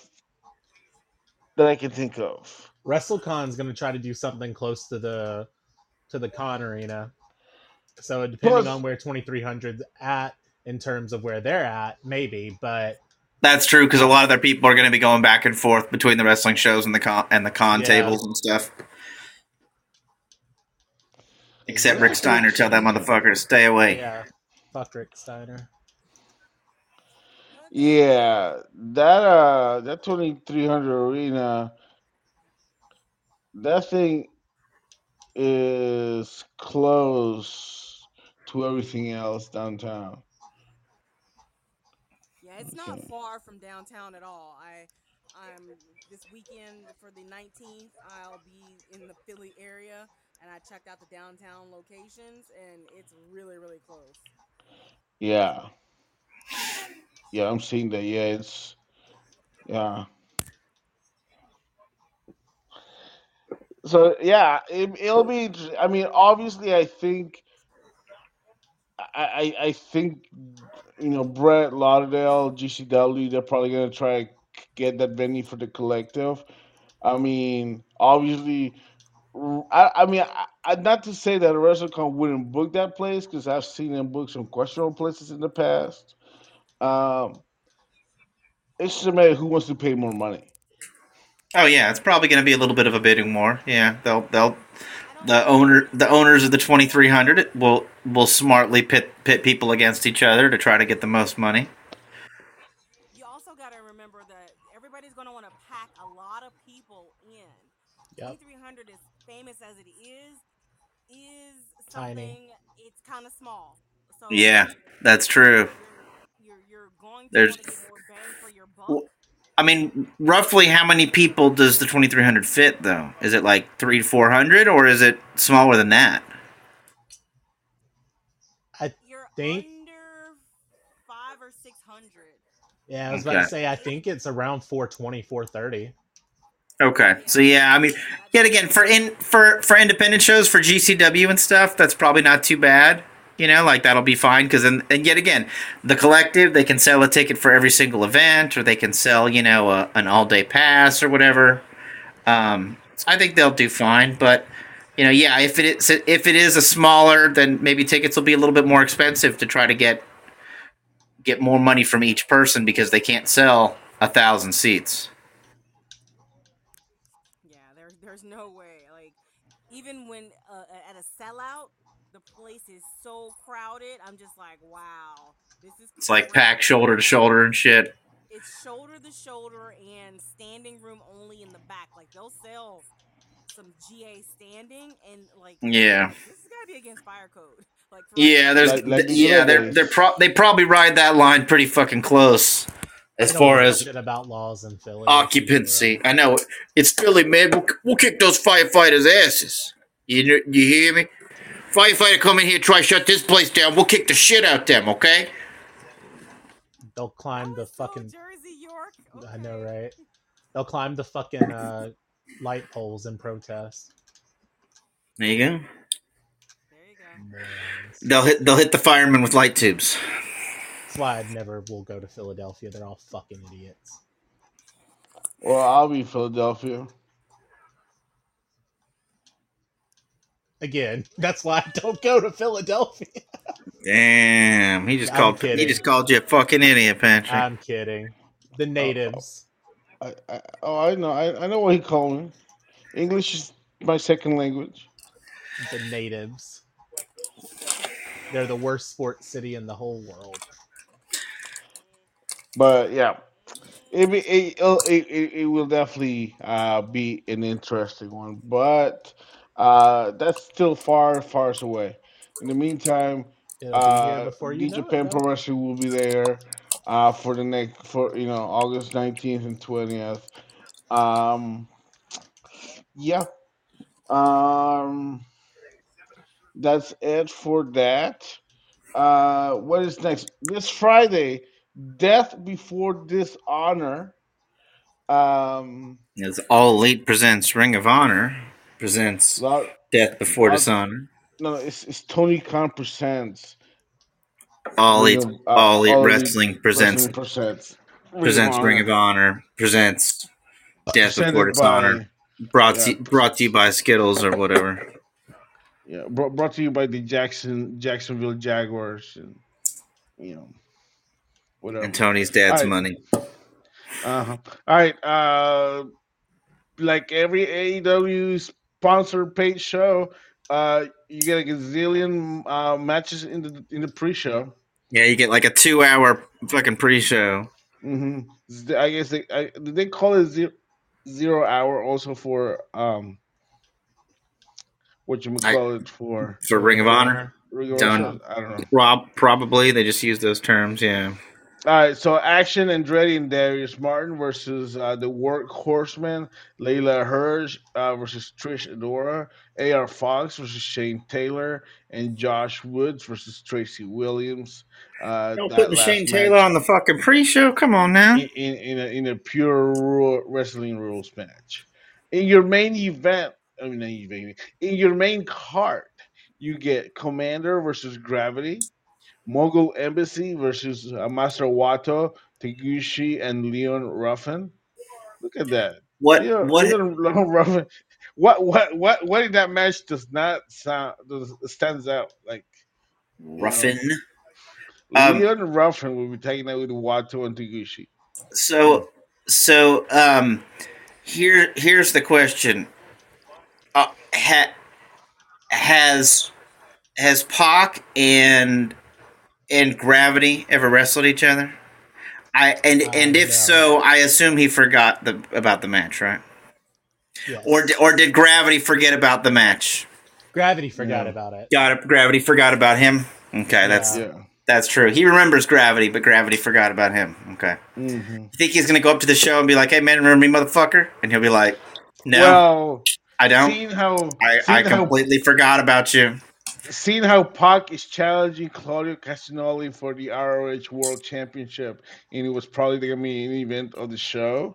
I can think of. WrestleCon's gonna try to do something close to the con arena. So depending on where 2300's at in terms of where they're at, maybe, but that's true because a lot of their people are going to be going back and forth between the wrestling shows and the con tables and stuff. Except Rick Steiner, tell that motherfucker to stay away. Yeah, fuck Rick Steiner. Yeah, that 2300 arena, that thing is close to everything else downtown. Yeah, it's not far from downtown at all. This weekend for the 19th. I'll be in the Philly area, and I checked out the downtown locations, and it's really really close. Yeah, yeah, I'm seeing that. Yeah, it's yeah. So yeah, it'll be. I mean, obviously, I think Brett Lauderdale, GCW, they're probably gonna try to get that venue for the collective. I mean, obviously, I mean, not to say that WrestleCon wouldn't book that place because I've seen them book some questionable places in the past. Um, it's just a matter of who wants to pay more money. Oh yeah, it's probably going to be a little bit of a bidding war. Yeah, they'll I don't the know. owners of the 2300 will smartly pit people against each other to try to get the most money. You also got to remember that everybody's going to want to pack a lot of people in. Yep. 2300, as famous as it is Tiny. something. It's kind of small. So Yeah, that's true. you're going to There's want to get more bang for your buck. I mean, roughly how many people does the 2300 fit though? Is it like 300 to 400 or is it smaller than that? I You're think. under 500 or 600. Yeah, I was about Okay. to say. I think it's around 420, 430. Okay. So yeah, I mean, yet again for independent shows for GCW and stuff, that's probably not too bad. Like that'll be fine because and yet again, the collective they can sell a ticket for every single event, or they can sell an all day pass or whatever. So I think they'll do fine, but yeah, if it is a smaller, then maybe tickets will be a little bit more expensive to try to get more money from each person because they can't sell 1,000 seats. Yeah, there's no way. Like even when at a sellout, the place is so crowded. I'm just like, wow, this is It's like crazy. packed shoulder to shoulder and shit. It's shoulder to shoulder and standing room only in the back. Like they'll sell some GA standing and like Yeah. this has got to be against fire code. Like for Yeah, real. Like the good old days. they probably ride that line pretty fucking close as They don't far give a as shit about laws in Philly. occupancy. I know it's Philly, man. We'll kick those firefighters' asses. You hear me? Firefighter come in here, try shut this place down. We'll kick the shit out them. Okay? They'll climb the Oh, so fucking. Jersey York. Okay. I know, right? They'll climb the fucking light poles in protest. There you go. There you go. Morons. They'll hit the firemen with light tubes. That's why I never will go to Philadelphia. They're all fucking idiots. Well, I'll be Philadelphia. Again, that's why I don't go to Philadelphia. Damn, he just called you a fucking idiot, Patrick. I'm kidding. The natives. I know. I know what he called me. English is my second language. The natives. They're the worst sports city in the whole world. But yeah, it will definitely be an interesting one. But that's still far away. In the meantime, It'll be here before you New know it, Japan Pro though. Wrestling will be there for the next for August 19th and 20th. Um, yeah. Um, that's it for that. What is next? This Friday, Death Before Dishonor. It's All Elite presents Ring of Honor presents Lot, Death Before Dishonor. No, it's Tony Khan presents All Ring Elite of All Elite All Elite Wrestling presents Ring of Honor presents Death Before presented Dishonor. by Brought to you by Skittles or whatever. Yeah, brought to you by the Jacksonville Jaguars and whatever. And Tony's dad's money. All right. Like every AEW sponsored paid show, you get a gazillion matches in the pre-show. Yeah, you get like a 2-hour fucking pre-show. Mm-hmm. I guess they call it 0 hour also for what you call it for Ring of Honor. Ring of Honor. I don't know. Probably they just use those terms. Yeah. All right, so Action Andretti and Darius Martin versus the Workhorsemen, Layla Hirsch versus Trish Adora, AR Fox versus Shane Taylor, and Josh Woods versus Tracy Williams. Y'all That putting Shane last Taylor match on the fucking pre-show? Come on now. in a pure wrestling rules match. In your main event, I mean, not event, in your main card, you get Commander versus Gravity, Mogul Embassy versus Master Wato, Taguchi, and Leon Ruffin. Look at that. What Leon Ruffin. What in that match does not sound stands out like, you know, Ruffin? Um, Leon Ruffin will be taking out with Wato and Taguchi. Hmm. so so here's the question. Uh, ha, has has Pac and Gravity ever wrestled each other? And if No. so, I assume he forgot about the match, right? Yes. Or did Gravity forget about the match? Gravity forgot Yeah, about it. Got it. Gravity forgot about him. Okay, Yeah. yeah. that's true. He remembers Gravity, but Gravity forgot about him. Okay. Hmm. You think he's gonna go up to the show and be like, "Hey man, remember me, motherfucker?" And he'll be like, "No, Well, I don't. seeing how I seeing how completely forgot about you." seeing how Pac is challenging Claudio Castagnoli for the ROH World Championship, and it was probably going to be an event of the show,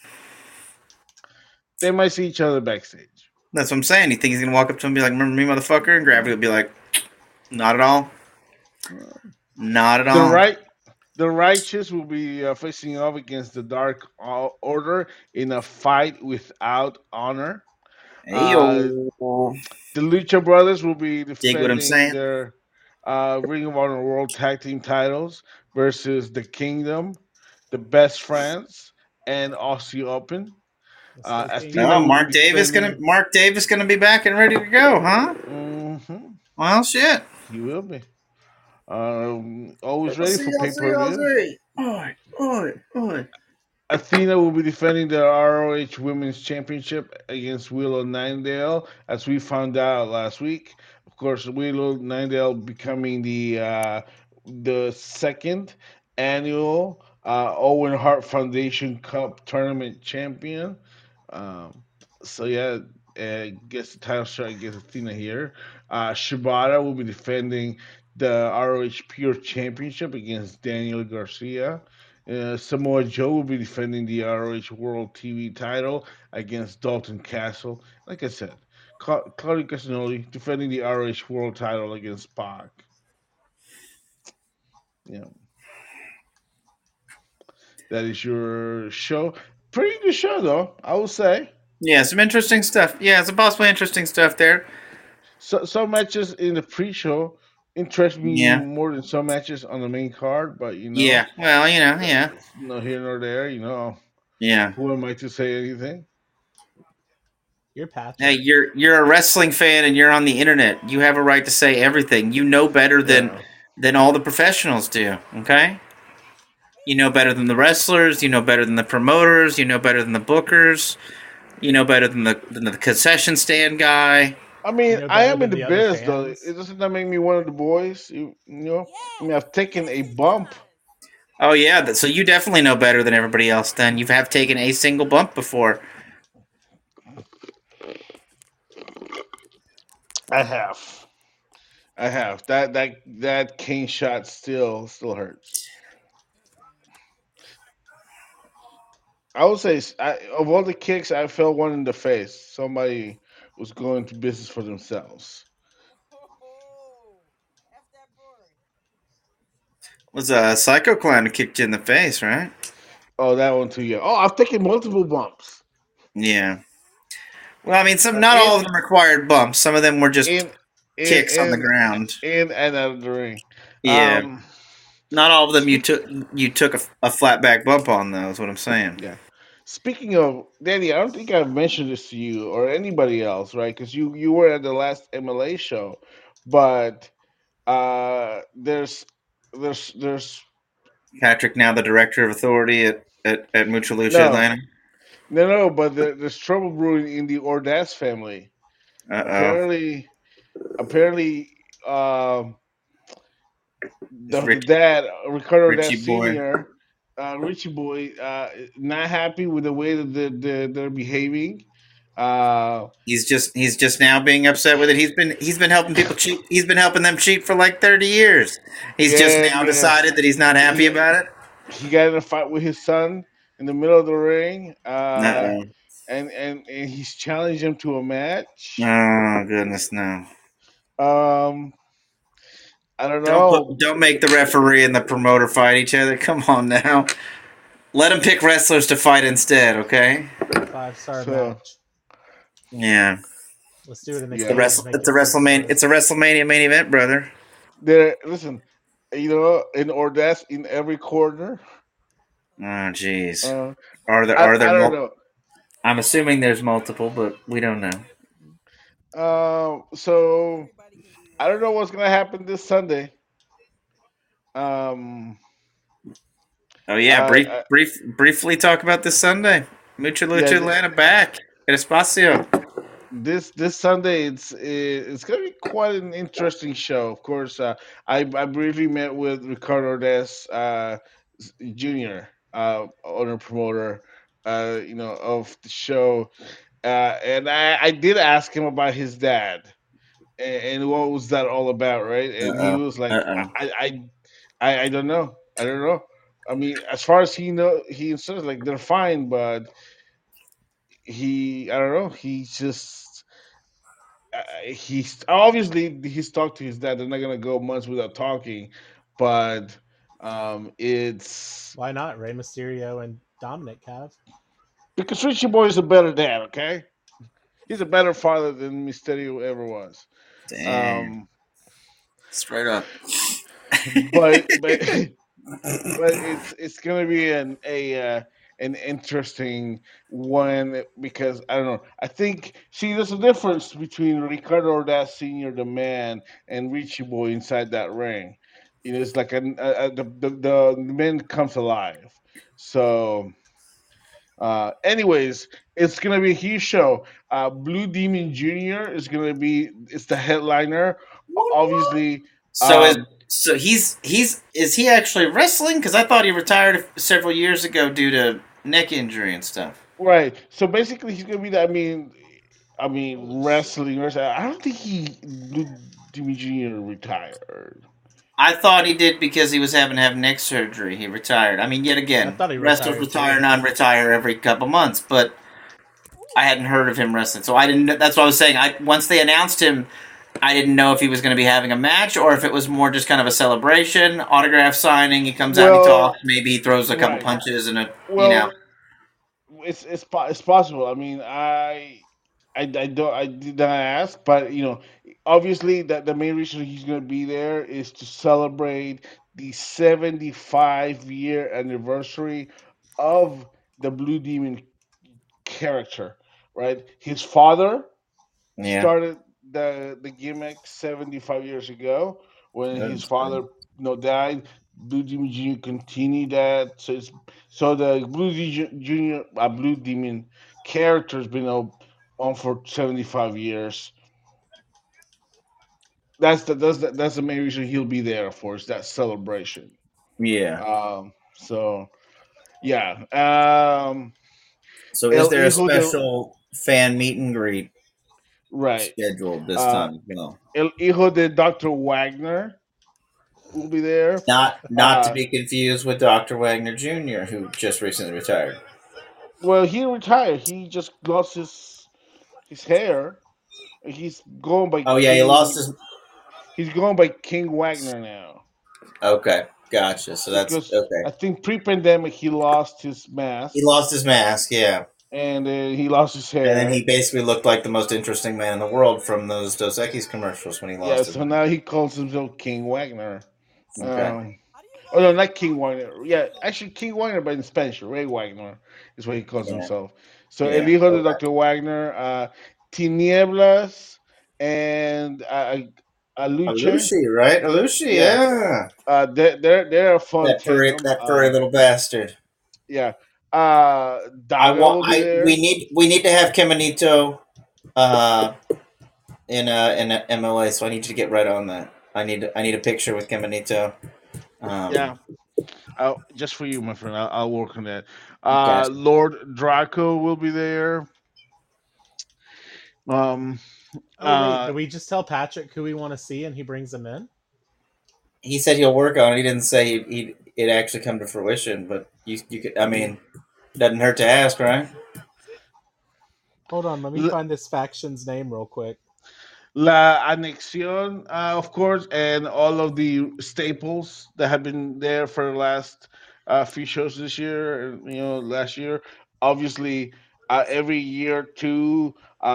they might see each other backstage. That's what I'm saying. You think he's gonna walk up to him and be like, "Remember me, motherfucker?" And Gravity will be like, "Not at all. Not at The all." right, the Righteous will be facing off against the Dark Order in a fight without honor. Hey Uh, yo, the Lucha Brothers will be dig what I'm defending saying? their Ring of Honor World Tag Team titles versus the Kingdom, the Best Friends, and Aussie Open. The Snake Athena Oh, Kingdom. will be defending. Mark Davis gonna be back and ready to go, huh? Hmm. Well, shit. He will be. Always ready for pay per view. Oi, oi, oi. Athena will be defending the ROH Women's Championship against Willow Nightingale, as we found out last week. Of course, Willow Nightingale becoming the second annual Owen Hart Foundation Cup tournament champion. Um, so yeah, gets the title shot against Athena here. Shibata will be defending the ROH Pure Championship against Daniel Garcia. Samoa Joe will be defending the ROH World TV title against Dalton Castle. Like I said, Claudio Castagnoli defending the ROH World title against Pac. You know, that is your show. Pretty good show, though, I would say. Yeah, some interesting stuff. Yeah, some possibly interesting stuff there. So, some matches in the pre-show interest me Yeah. more than some matches on the main card, but Yeah. Well, yeah. that's no here nor there. Yeah. Who am I to say anything? You're Hey, Patrick. you're a wrestling fan and you're on the internet. You have a right to say everything. You know better Yeah. than all the professionals do. Okay. You know better than the wrestlers. You know better than the promoters. You know better than the bookers. You know better than the concession stand guy. I You mean, know I better am in than the the other biz though. fans. It doesn't that make me one of the boys? I mean, Yes, I've taken yes, a it bump. does. Oh yeah, so you definitely know better than everybody else. Then you have taken a single bump before. I have. I have. That cane shot still hurts. I would say of all the kicks, I felt one in the face. Somebody was going to business for themselves. Oh, F that boy. Was a Psycho Clown who kicked you in the face, right? Oh, that one too. Yeah. Oh, I've taken multiple bumps. Yeah. Well, I mean, not In all of them required bumps. Some of them were just in in kicks on the in ground. in and out of the ring. Yeah. Um, Not all of them speak. you took a flat back bump on though, is what I'm saying. Yeah. Speaking of Danny, I don't think I've mentioned this to you or anybody else, right? Because you were at the last MLA show, but there's Patrick now the director of authority at Mucha Lucha no Atlanta. no, but there's trouble brewing in the Ordaz family. Uh oh. Apparently, apparently, um, the dad, Ricardo Richie Ordaz boy. Senior, Richie Boy, not happy with the way that they're behaving. He's just now being upset with it. He's been helping people cheat. He's been helping them cheat for like 30 years. He's just Yeah, now yeah. decided that he's not happy He about it. he got in a fight with his son in the middle of the ring. Uh-oh. And he's challenged him to a match. Oh goodness, no! Um, I don't know. Don't make the referee and the promoter fight each other. Come on now. Let them pick wrestlers to fight instead, okay? 5-star match. Yeah. Let's do it in the Yeah. It's a WrestleMania. It's a WrestleMania main event, brother. Listen, in Ordaz in every corner. Oh, jeez. I don't know. I'm assuming there's multiple, but we don't know. So I don't know what's gonna happen this Sunday. Oh yeah, briefly talk about this Sunday. Mucha Lucha Atlanta back at Espacio. This Sunday, it's gonna be quite an interesting show. Of course, I briefly met with Ricardo Ordaz Jr., owner promoter, of the show, and I did ask him about his dad and what was that all about, right? And he was like, I don't know, I don't know. I mean, as far as he says like they're fine, but I don't know. He's obviously he's talked to his dad. They're not gonna go months without talking, but it's why not? Rey Mysterio and Dominic have, because Richie Boy is a better dad. Okay, he's a better father than Mysterio ever was. Damn. Straight up. But it's gonna be an interesting one because I don't know. I think there's a difference between Ricardo Ordaz Senior, the man, and Richie Boy inside that ring. It's like the man comes alive. So, anyways, it's gonna be a huge show. Blue Demon Jr. it's the headliner. Obviously, So is he actually wrestling? Because I thought he retired several years ago due to neck injury and stuff. Right. So basically, he's gonna be that. I mean, wrestling. I don't think Jimmy Jr. retired. I thought he did because he was having to have neck surgery. He retired. I mean, yet again, wrestlers retire and unretire every couple months, but I hadn't heard of him wrestling, so I didn't. That's what I was saying. Once they announced him, I didn't know if he was going to be having a match or if it was more just kind of a celebration, autograph signing. He comes out, he talks, maybe he throws a couple punches and It's possible. I mean, I did not ask, but obviously that the main reason he's going to be there is to celebrate the 75-year anniversary of the Blue Demon character. Right, his father started the gimmick 75 years ago when his father died. Blue Demon Jr. continued that, so the Blue Demon character has been on for 75 years. That's the main reason he'll be there. Of course, that celebration. Yeah. So yeah. So is there a special fan meet and greet? Right. Scheduled this time. El Hijo de Dr. Wagner will be there. Not to be confused with Dr. Wagner Jr., who just recently retired. Well, he retired. He just lost his hair. He's going by. Oh yeah, he lost his. He's going by King Wagner now. Okay, gotcha. So that's okay. I think pre-pandemic he lost his mask. He lost his mask, yeah. And then he lost his hair. And then he basically looked like the most interesting man in the world from those Dos Equis commercials when he lost his so now he calls himself King Wagner. Okay. Oh no, not King Wagner. Yeah, actually King Wagner, but in Spanish, Ray Wagner is what he calls himself. So El Hijo de Dr. Wagner, Tinieblas, and Alushi, right? Alushi, yeah. They're a fun. That furry little bastard. Yeah. We need to have Caminito in MLA, so I need you to get right on that. I need a picture with Caminito. Yeah, just for you, my friend. I'll work on that. Gotcha. Lord Draco will be there. Um, Oh wait, uh, did we just tell Patrick who we want to see and he brings him in? He said he'll work on it. He didn't say he it actually come to fruition, but you could. I mean, doesn't hurt to ask, right? Hold on, let me L- find this faction's name real quick. La Anexion, of course, and all of the staples that have been there for the last few shows this year, and last year. Obviously, every year too.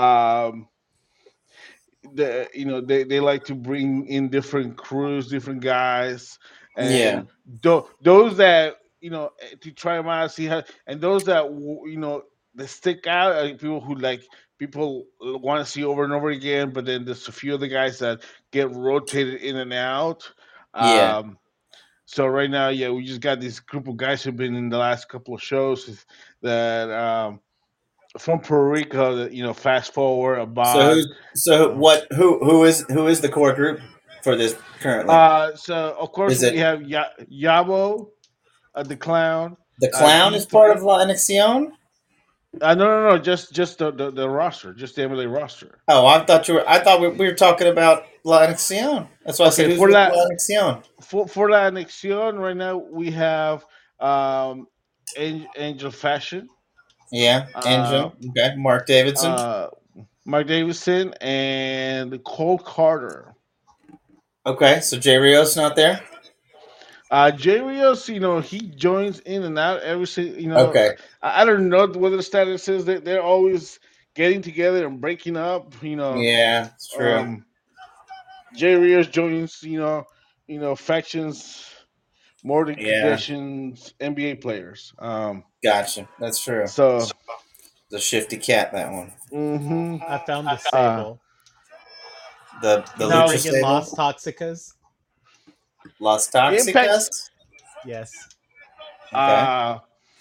They like to bring in different crews, different guys, Yeah, and those that to try them out, see how, and those that that stick out are people who people want to see over and over again. But then there's a few of the guys that get rotated in and out. yeah. So right now, yeah, we just got this group of guys who've been in the last couple of shows that from Puerto Rico. That fast forward So Abad. so what who is the core group for this currently? So of course Is we it have Yabo, the clown. the clown He's is part of La Anexion? no, just the roster, just the MLA roster. Oh, I thought we were talking about La Anexion. That's why I said Okay, who's with La Anexion. for La Anexion right now we have um, Angel Fashion, Yeah, uh, Angel. Okay, Mark Davidson. uh, Mike Davidson, and Cole Carter. Okay, so Jay Rios not there. Jay Rios, he joins in and out every single. Okay. I don't know what the status is. They're always getting together and breaking up. Yeah, it's true. Um, Jay Rios joins. Factions more than Yeah, conditions. NBA players. gotcha. That's true. So. The shifty cat, that one. hmm I found the Uh, stable. The He's now Lucha taking stable. Los Toxicas. Las Impact's Toxicas. Yes. Okay. uh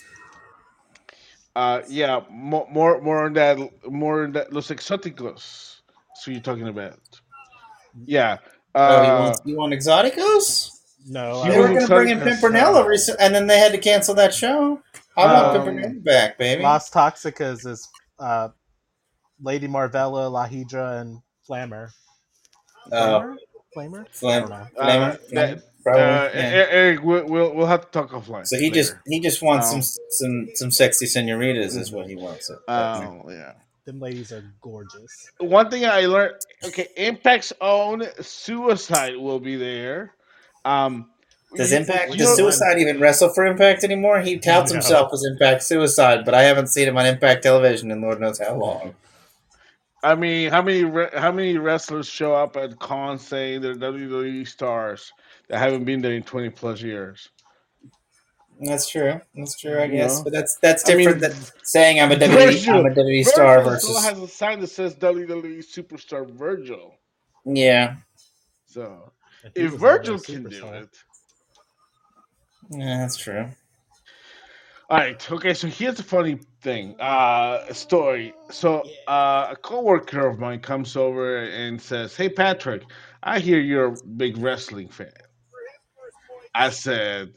yeah, more on that Los Exóticos. That's what you're talking about. Yeah. Oh, Uh he want Exoticos? No, he I They were was want going to bring in Exóticos. Pimpernella and then they had to cancel that show. I want Um Pimpernella back, baby. Los Toxicas is Lady Marvella, La Hydra, and Flammer. Oh, Flamer? Flamer? I don't Flam, know. Flamer, that probably. Yeah. Eric, we'll have to talk offline So later. he just wants Um some sexy senoritas is mhm. what he wants it. But, Yeah. Them ladies are gorgeous. One thing I learned, okay, Impact's own Suicide will be there. Um, Does Which one? Suicide even wrestle for Impact anymore? He touts No. himself as Impact Suicide, but I haven't seen him on Impact Television in Lord knows how long. I mean, how many wrestlers show up at cons saying they're WWE stars that haven't been there in 20 plus years? That's true. That's true, I You guess. know, But that's I different than mean, saying I'm Virgil, a WWE star Virgil still versus has a sign that says WWE superstar Virgil. yeah. So And he if was never a Virgil can do superstar. it, Yeah, that's true. all right. Okay, so here's the funny thing. Story. So a coworker of mine comes over and says, "Hey Patrick, I hear you're a big wrestling fan." I said,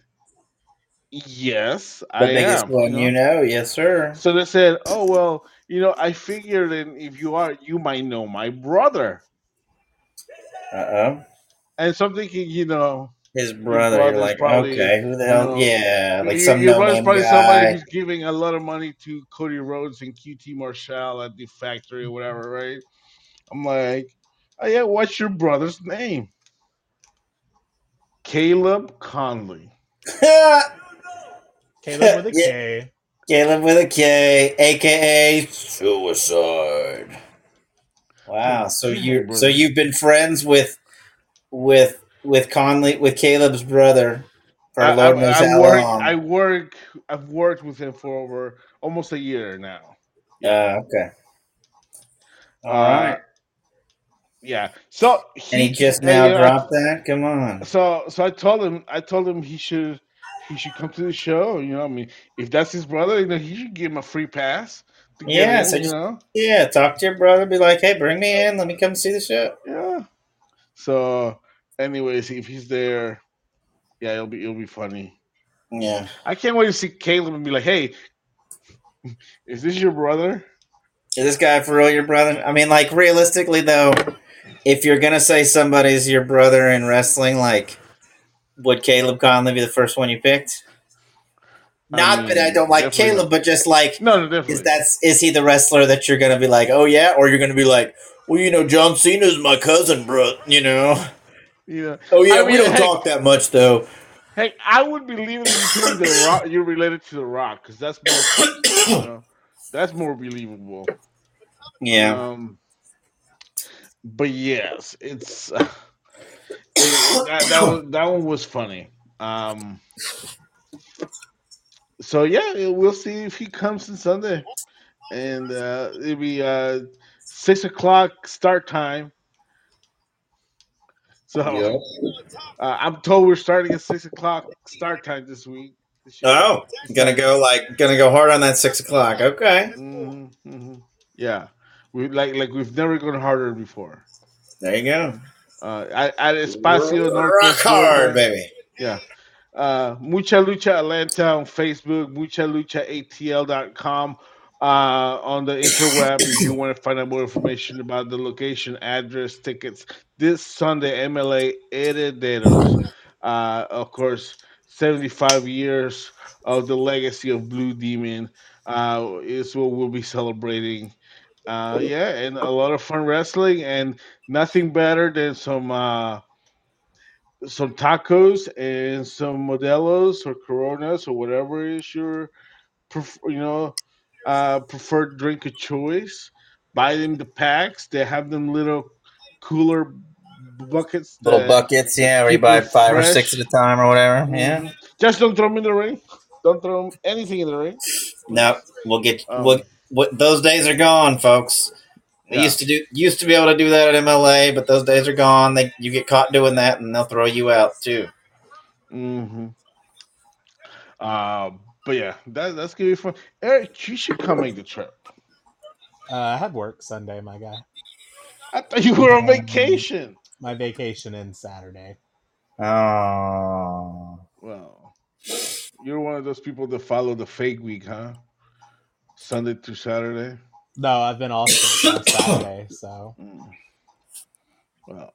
"Yes, The I biggest am." one you know, yes, sir. So they said, "Oh well, I figured, and if you are, you might know my brother." Uh oh. And so I'm thinking, His your brother, you're brother's like, probably, okay, who the hell? Yeah, like some your no brother's name probably somebody guy. who's giving a lot of money to Cody Rhodes and QT Marshall at the factory or whatever, right? I'm like, oh yeah, what's your brother's name? Caleb Conley. Caleb with a Yeah, K. Caleb with a K, aka Suicide. Wow. He's my So brother. you've been friends with Conley with Caleb's brother for I, I, Lord knows I how work. I long. work. I've worked with him for over almost a year now. Yeah. Okay. All Uh. right. Yeah. So And he he. just now You know. dropped that. Come on. So I told him. He should come to the show. I mean, if that's his brother, he should give him a free pass to get Yeah. in. So just talk to your brother. Be like, hey, bring me in. Let me come see the show. Yeah. So anyways, if he's there, yeah, it'll be funny. Yeah. I can't wait to see Caleb and be like, "Hey, is this your brother?" Is this guy for real your brother? I mean, like, realistically, though, if you're going to say somebody's your brother in wrestling, like, would Caleb Conley be the first one you picked? Not that I don't like definitely Caleb, not. but just like, No, definitely. is he the wrestler that you're going to be like, oh, yeah? Or you're going to be like, well, John Cena's my cousin, bro, Yeah. Oh, yeah, I we mean, don't talk that much, though. Hey, I would believe it if you told me the Rock. You're related to the Rock because that's more, that's more believable. Yeah. But yes, it's that one was funny. So yeah, we'll see if he comes on Sunday, and it'll be 6 o'clock start time. So Yep. I'm told we're starting at 6 o'clock start time this week. The show. Oh, gonna go hard on that 6 o'clock. Okay. Yeah, we've never gone harder before. There you go. At Espacio Rock Northwest hard, Boulevard. baby. Yeah. Mucha Lucha Atlanta on Facebook, muchaluchaatl.com. On the interweb, if you want to find out more information about the location, address, tickets, this Sunday, MLA Herederos. Of course, 75 years of the legacy of Blue Demon is what we'll be celebrating. Yeah, and a lot of fun wrestling, and nothing better than some tacos and some modelos or coronas or whatever is your preferred drink of choice. Buy them the packs. They have them little cooler buckets Little that buckets, yeah, where you keep it buy 5 or 6 fresh. at a time or whatever. Yeah. Just don't throw them in the ring. Don't throw them anything in the ring. No, we'll get Um, those days are gone, folks. They yeah. used to be able to do that at MLA, but those days are gone. You get caught doing that, and they'll throw you out too. Mm-hmm. But yeah, that's gonna be fun. Eric, you should come make the trip. I had work Sunday, my guy. I thought you were on vacation. My vacation ends Saturday. Oh. Well, you're one of those people that follow the fake week, huh? Sunday through Saturday. No, I've been off since Saturday, so Well,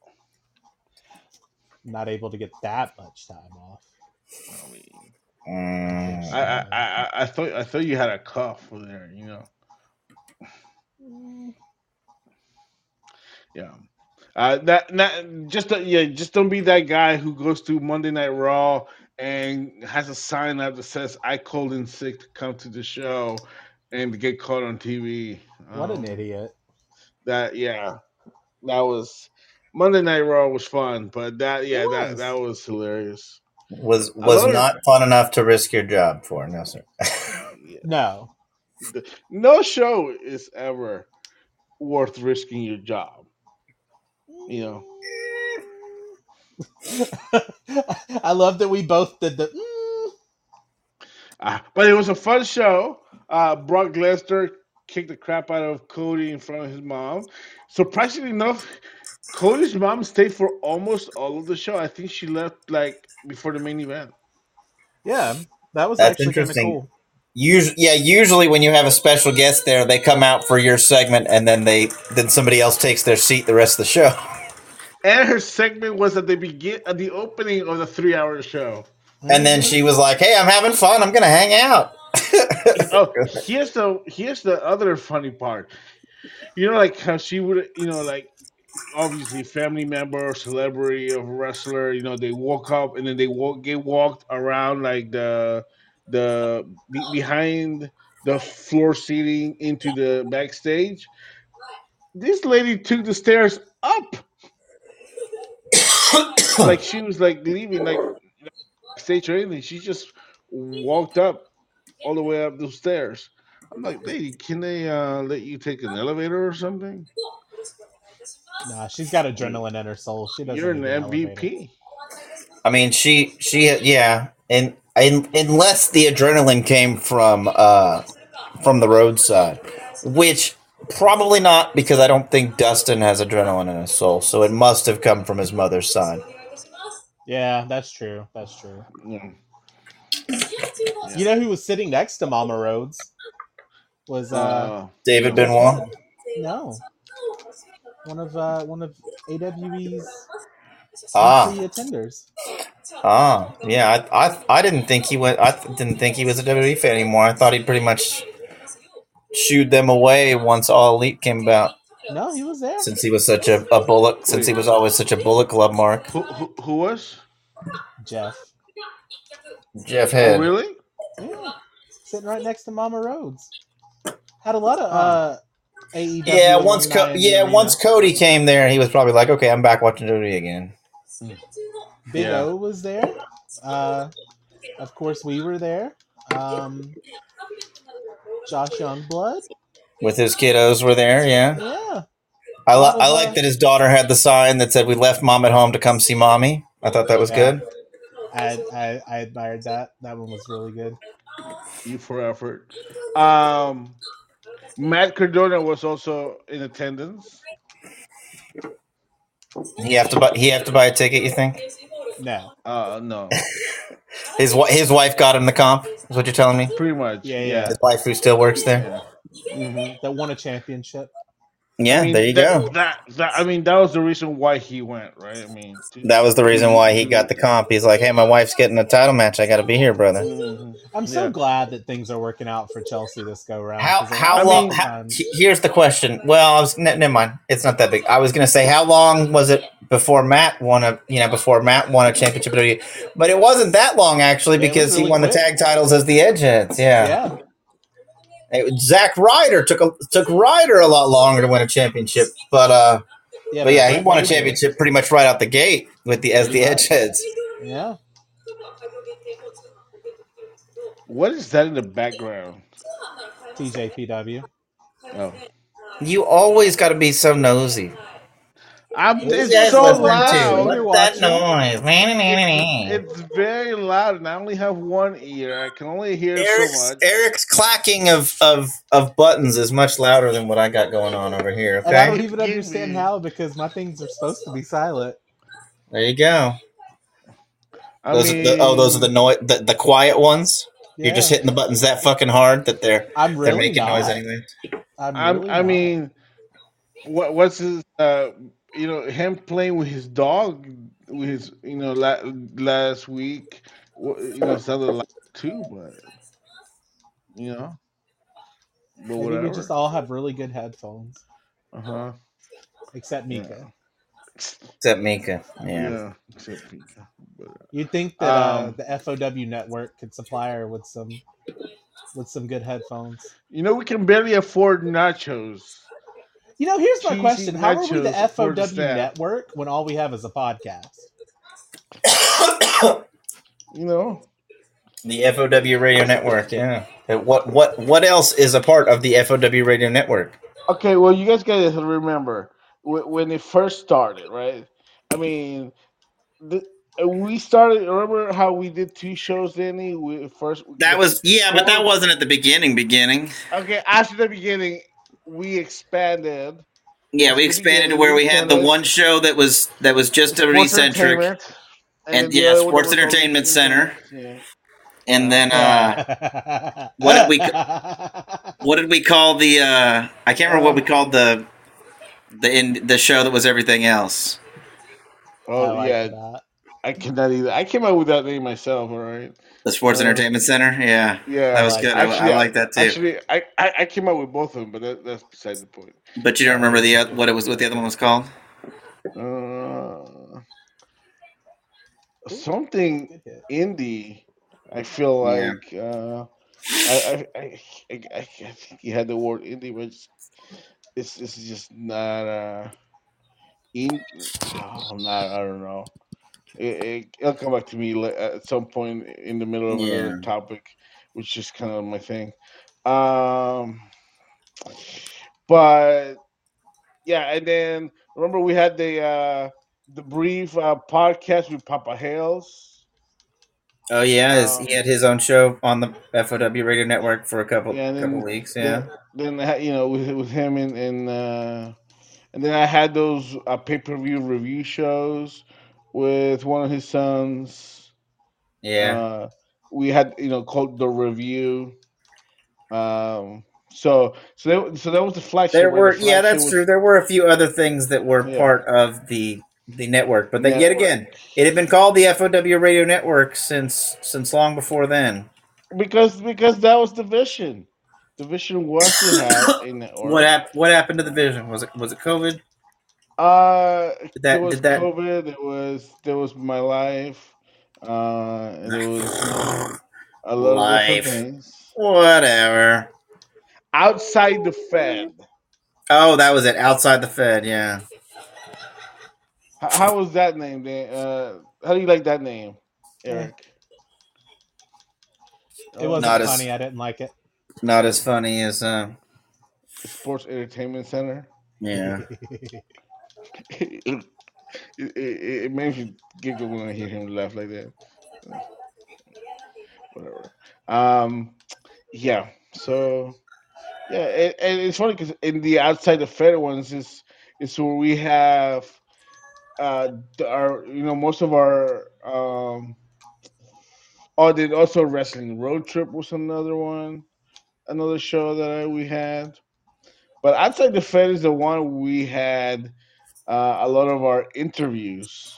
not able to get that much time off. I mean, Mm. I thought you had a cough over there, Yeah. Just don't be that guy who goes to Monday Night Raw and has a sign up that says "I called in sick to come to the show," and get caught on TV. What an idiot! That was Monday Night Raw was fun, but that was hilarious. Was not fun enough to risk your job for, no sir. No. No show is ever worth risking your job. I love that we both did the. But it was a fun show. Brock Lesnar kicked the crap out of Cody in front of his mom. Surprisingly enough, Cody's mom stayed for almost all of the show. I think she left before the main event. Yeah, that was That's actually kind of interesting. cool. Usually when you have a special guest there, they come out for your segment, and then somebody else takes their seat the rest of the show. And her segment was at the opening of the 3-hour show. And then she was like, "Hey, I'm having fun. I'm gonna hang out." Here's the other funny part. Like how she would, obviously family member or celebrity of a wrestler, they woke up and then they get walked around like behind the floor seating into the backstage. This lady took the stairs up. Like she was like leaving like stage or anything. She just walked up all the way up the stairs. I'm like, lady, can they let you take an elevator or something? Nah, she's got adrenaline in her soul. She doesn't. You're an need an MVP. elevator. I mean, she yeah, and unless the adrenaline came from the roadside, which probably not, because I don't think Dustin has adrenaline in his soul, so it must have come from his mother's side. Yeah, that's true. That's true. Yeah. You know who was sitting next to Mama Rhodes? Was David Chris Benoit. Wood. No, one of AWE's Ah, weekly attenders. yeah. I didn't think he went. Didn't think he was a WWE fan anymore. I thought he pretty much shooed them away once All Elite came about. No, he was there. Since he was such a Bullet, since he was always such a Bullet Club mark. Who was? Jeff. Jeff Oh, Head. really? Yeah, sitting right next to Mama Rhodes. Had a lot of AEW. Yeah, alumni once Cody came there, he was probably like, okay, I'm back watching WWE again. Big O was there. Of course, we were there. Josh Youngblood. With his kiddos were there, yeah. Yeah. I like that his daughter had the sign that said, "We left mom at home to come see mommy." I thought that was good. I admired that. That one was really good. E for effort. Matt Cardona was also in attendance. He have to buy a ticket. You think? No. No. His wife got him the comp. Is what you're telling me? Pretty much. Yeah. His wife who still works there. Yeah. Mm-hmm. That won a championship. Yeah, I mean, there you go. That was the reason why he went, right? I mean, that was the reason why he got the comp. He's like, hey, my wife's getting a title match. I got to be here, brother. Mm-hmm. I'm so glad that things are working out for Chelsea this go round. How long? Here's the question. Well, never mind. It's not that big. I was going to say, how long was it before Matt won a championship? But it wasn't that long actually, because he won the tag titles as the Edgeheads. Yeah. Zack Ryder took Ryder a lot longer to win a championship, but he won a championship pretty much right out the gate as the Edgeheads. Yeah. What is that in the background? TJPW. Oh. You always got to be so nosy. It's so loud. What's that noise? It's very loud, and I only have one ear. I can only hear so much. Eric's clacking of buttons is much louder than what I got going on over here. Okay, and I don't even understand how, because my things are supposed to be silent. There you go. Those are the noise, the quiet ones. Yeah. You're just hitting the buttons that fucking hard that they're making noise anyway. I mean, what's his him playing with his dog with his last week sounded like too, but but whatever. We just all have really good headphones. Except Mika. Except Mika, yeah. Except Mika. But, you'd think that the FOW network could supply her with some good headphones. We can barely afford nachos. Here's my question. How are we the FOW network when all we have is a podcast? The FOW radio network, yeah. What else is a part of the FOW radio network? Okay, well, you guys got to remember when it first started, right? I mean, we started. Remember how we did 2 shows, Danny? But that wasn't at the beginning. Okay, after the beginning, we expanded. Yeah, we expanded to where we had the one show that was just WWE centric, and Sports Entertainment Center. Yeah. And then what did we call the? I can't remember what we called the show that was everything else. Oh that. I cannot either. I came up with that name myself. All right. The Sports Entertainment Center. Yeah, that was good. I like that too. Actually, I came up with both of them, but that's besides the point. But you don't remember what the other one was called? Something indie. I feel like I think he had the word indie, but it's just not indie. I don't know. It'll come back to me at some point in the middle of another topic, which is kind of my thing. But yeah, and then remember we had the brief podcast with Papa Hales. Oh yeah, he had his own show on the FOW Radio Network for a couple weeks. Yeah. Then with him and then I had those pay-per-view review shows with one of his sons. Yeah. We had called the review. So that was the flagship, There right? The were, yeah, flagship that's true. was There were a few other things that were yeah part of the network, but that yet network again, it had been called the FOW Radio Network since long before then. because that was the vision. The vision was to have a network. What happened to the vision? Was it COVID? Uh, there was Did that COVID. There was my life. And there was a lot of different life? things Whatever. outside the Fed. Oh, that was it. Outside the Fed, yeah. How was that name? How do you like that name, Eh, Eric? it Oh, wasn't Not as funny. I didn't like it. not as funny as Sports Entertainment Center. yeah. It makes me giggle when I hear him laugh like that. Whatever. Um, yeah. So yeah, and it's funny because in the outside the Fed ones is where we have our most of our oh, then also wrestling road trip was another one, another show that we had. But outside the Fed is the one we had a lot of our interviews.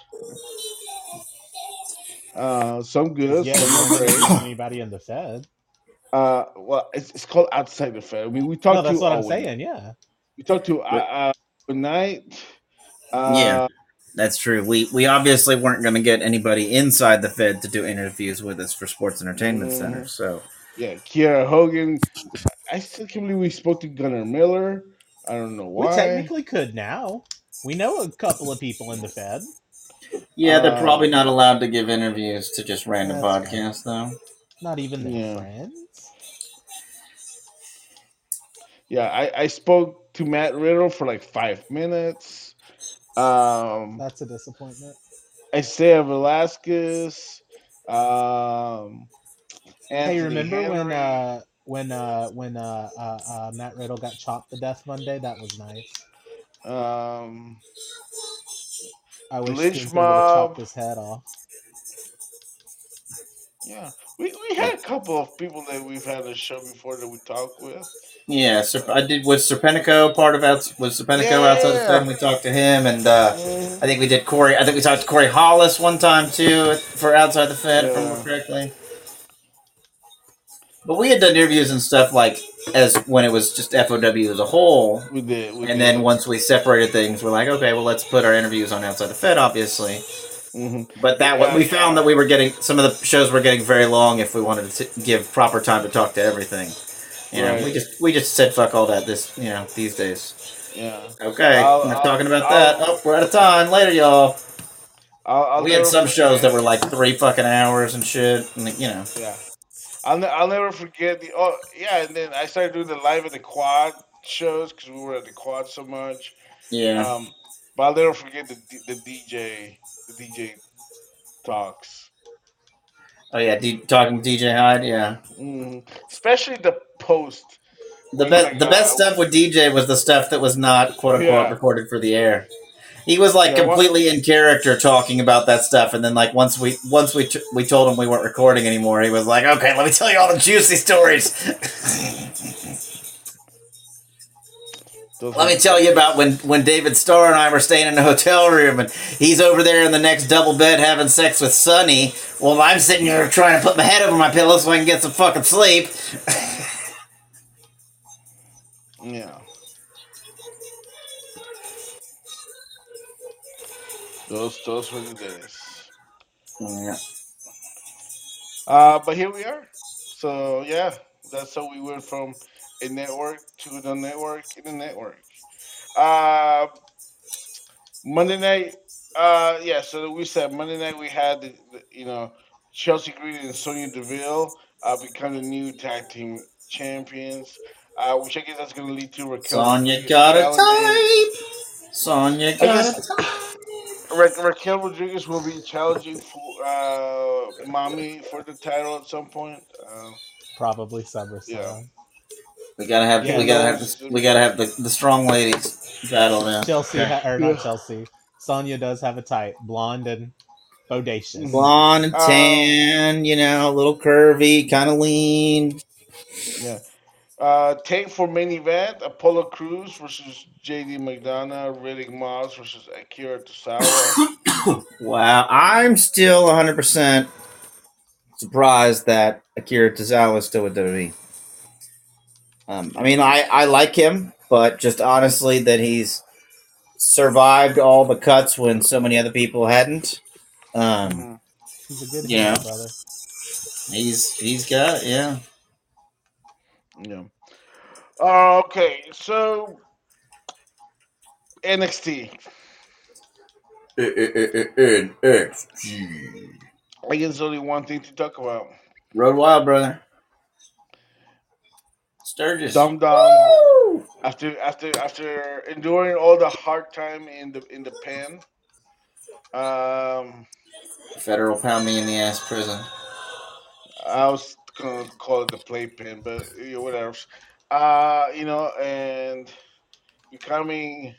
Some good, Yeah, some you not weren't great. interviewing anybody in the Fed. Well, it's called outside the Fed. I mean, we No, talked that's to what I'm saying. Yeah. we talked to But Night. yeah, Uh, that's true. We obviously weren't going to get anybody inside the Fed to do interviews with us for Sports Entertainment Center. mm, So yeah, Kiera Hogan. I still can't believe we spoke to Gunnar Miller. I don't know We why. technically could now. We know a couple of people in the Fed. yeah, they're probably Um, not allowed to give interviews to just random That's fine. podcasts, though. Not even their yeah, friends. yeah. I spoke to Matt Riddle for like 5 minutes. Um, That's a disappointment. Isaiah Velasquez. Um, Hey, Anthony remember Henry. when Matt Riddle got chopped to death Monday? That was nice. Um, I the wish Lynch Gunther would have chopped Mob. his head off. Yeah, we had a couple of people that we've had a show before that we talked with. Yeah, I did. Was Serpentico part of was Serpentico outside the Fed? Yeah. And we talked to him, and Mm, I think we did Corey. I think we talked to Corey Hollis one time too for outside the Fed, if I remember yeah, correctly. But we had done interviews and stuff like as when it was just FOW as a whole, we did. We and then did. once we separated things, we're like, okay, well, let's put our interviews on outside the Fed, obviously. Hmm. But Yeah, we found that we were getting some of the shows were getting very long if we wanted to give proper time to talk to everything. You know, right. we just said fuck all that these days. Yeah. Okay, I'll enough I'll talking about that. I'll Oh, we're out of time. Later, y'all. I'll We had never some shows that forget. were like 3 fucking hours and shit, and Yeah. I'll never forget the yeah, and then I started doing the live at the quad shows because we were at the quad so much. yeah. Um, but I'll never forget the DJ talks. Oh yeah, talking to DJ Hyde. Yeah, Especially the post where he's like, the best stuff with DJ was the stuff that was not quote unquote yeah, recorded for the air. He was like yeah, what? completely in character talking about that stuff, and then like we told him we weren't recording anymore, he was like, "Okay, let me tell you all the juicy stories. Let me tell you about when David Starr and I were staying in a hotel room, and he's over there in the next double bed having sex with Sonny. Well, I'm sitting here trying to put my head over my pillow so I can get some fucking sleep." Yeah. Those were the days. Yeah. But here we are. So yeah, that's how we went from a network to the network in the network. Uh, Monday night. Yeah. So we said Monday night we had Chelsea Green and Sonya Deville become the new tag team champions. Which I guess that's going to lead to Raquel Sonya Rodriguez got a challenging. type. Sonya I got guess a type. Raquel Rodriguez will be challenging for Mommy for the title at some point. Probably Yeah, SummerSlam. We gotta have Yeah, who we gotta the have knows? this, we gotta have the strong ladies battle now. Chelsea Okay. or not Yeah, Chelsea. Sonya does have a type, blonde and bodacious. Blonde and tan, a little curvy, kind of lean. Yeah. Tape for main event: Apollo Crews versus JD McDonough, Riddick Moss versus Akira Tozawa. Wow, I'm still 100% surprised that Akira Tozawa is still with WWE. I mean, I like him, but just honestly, that he's survived all the cuts when so many other people hadn't. He's a good heel, brother. He's got Yeah. Okay, so NXT. NXT. I guess there's only one thing to talk about. Road Wild, brother. Sturgis. Dum after enduring all the hard time in the pen. Federal pound me in the ass prison. I was gonna call it the playpen, but whatever. And becoming,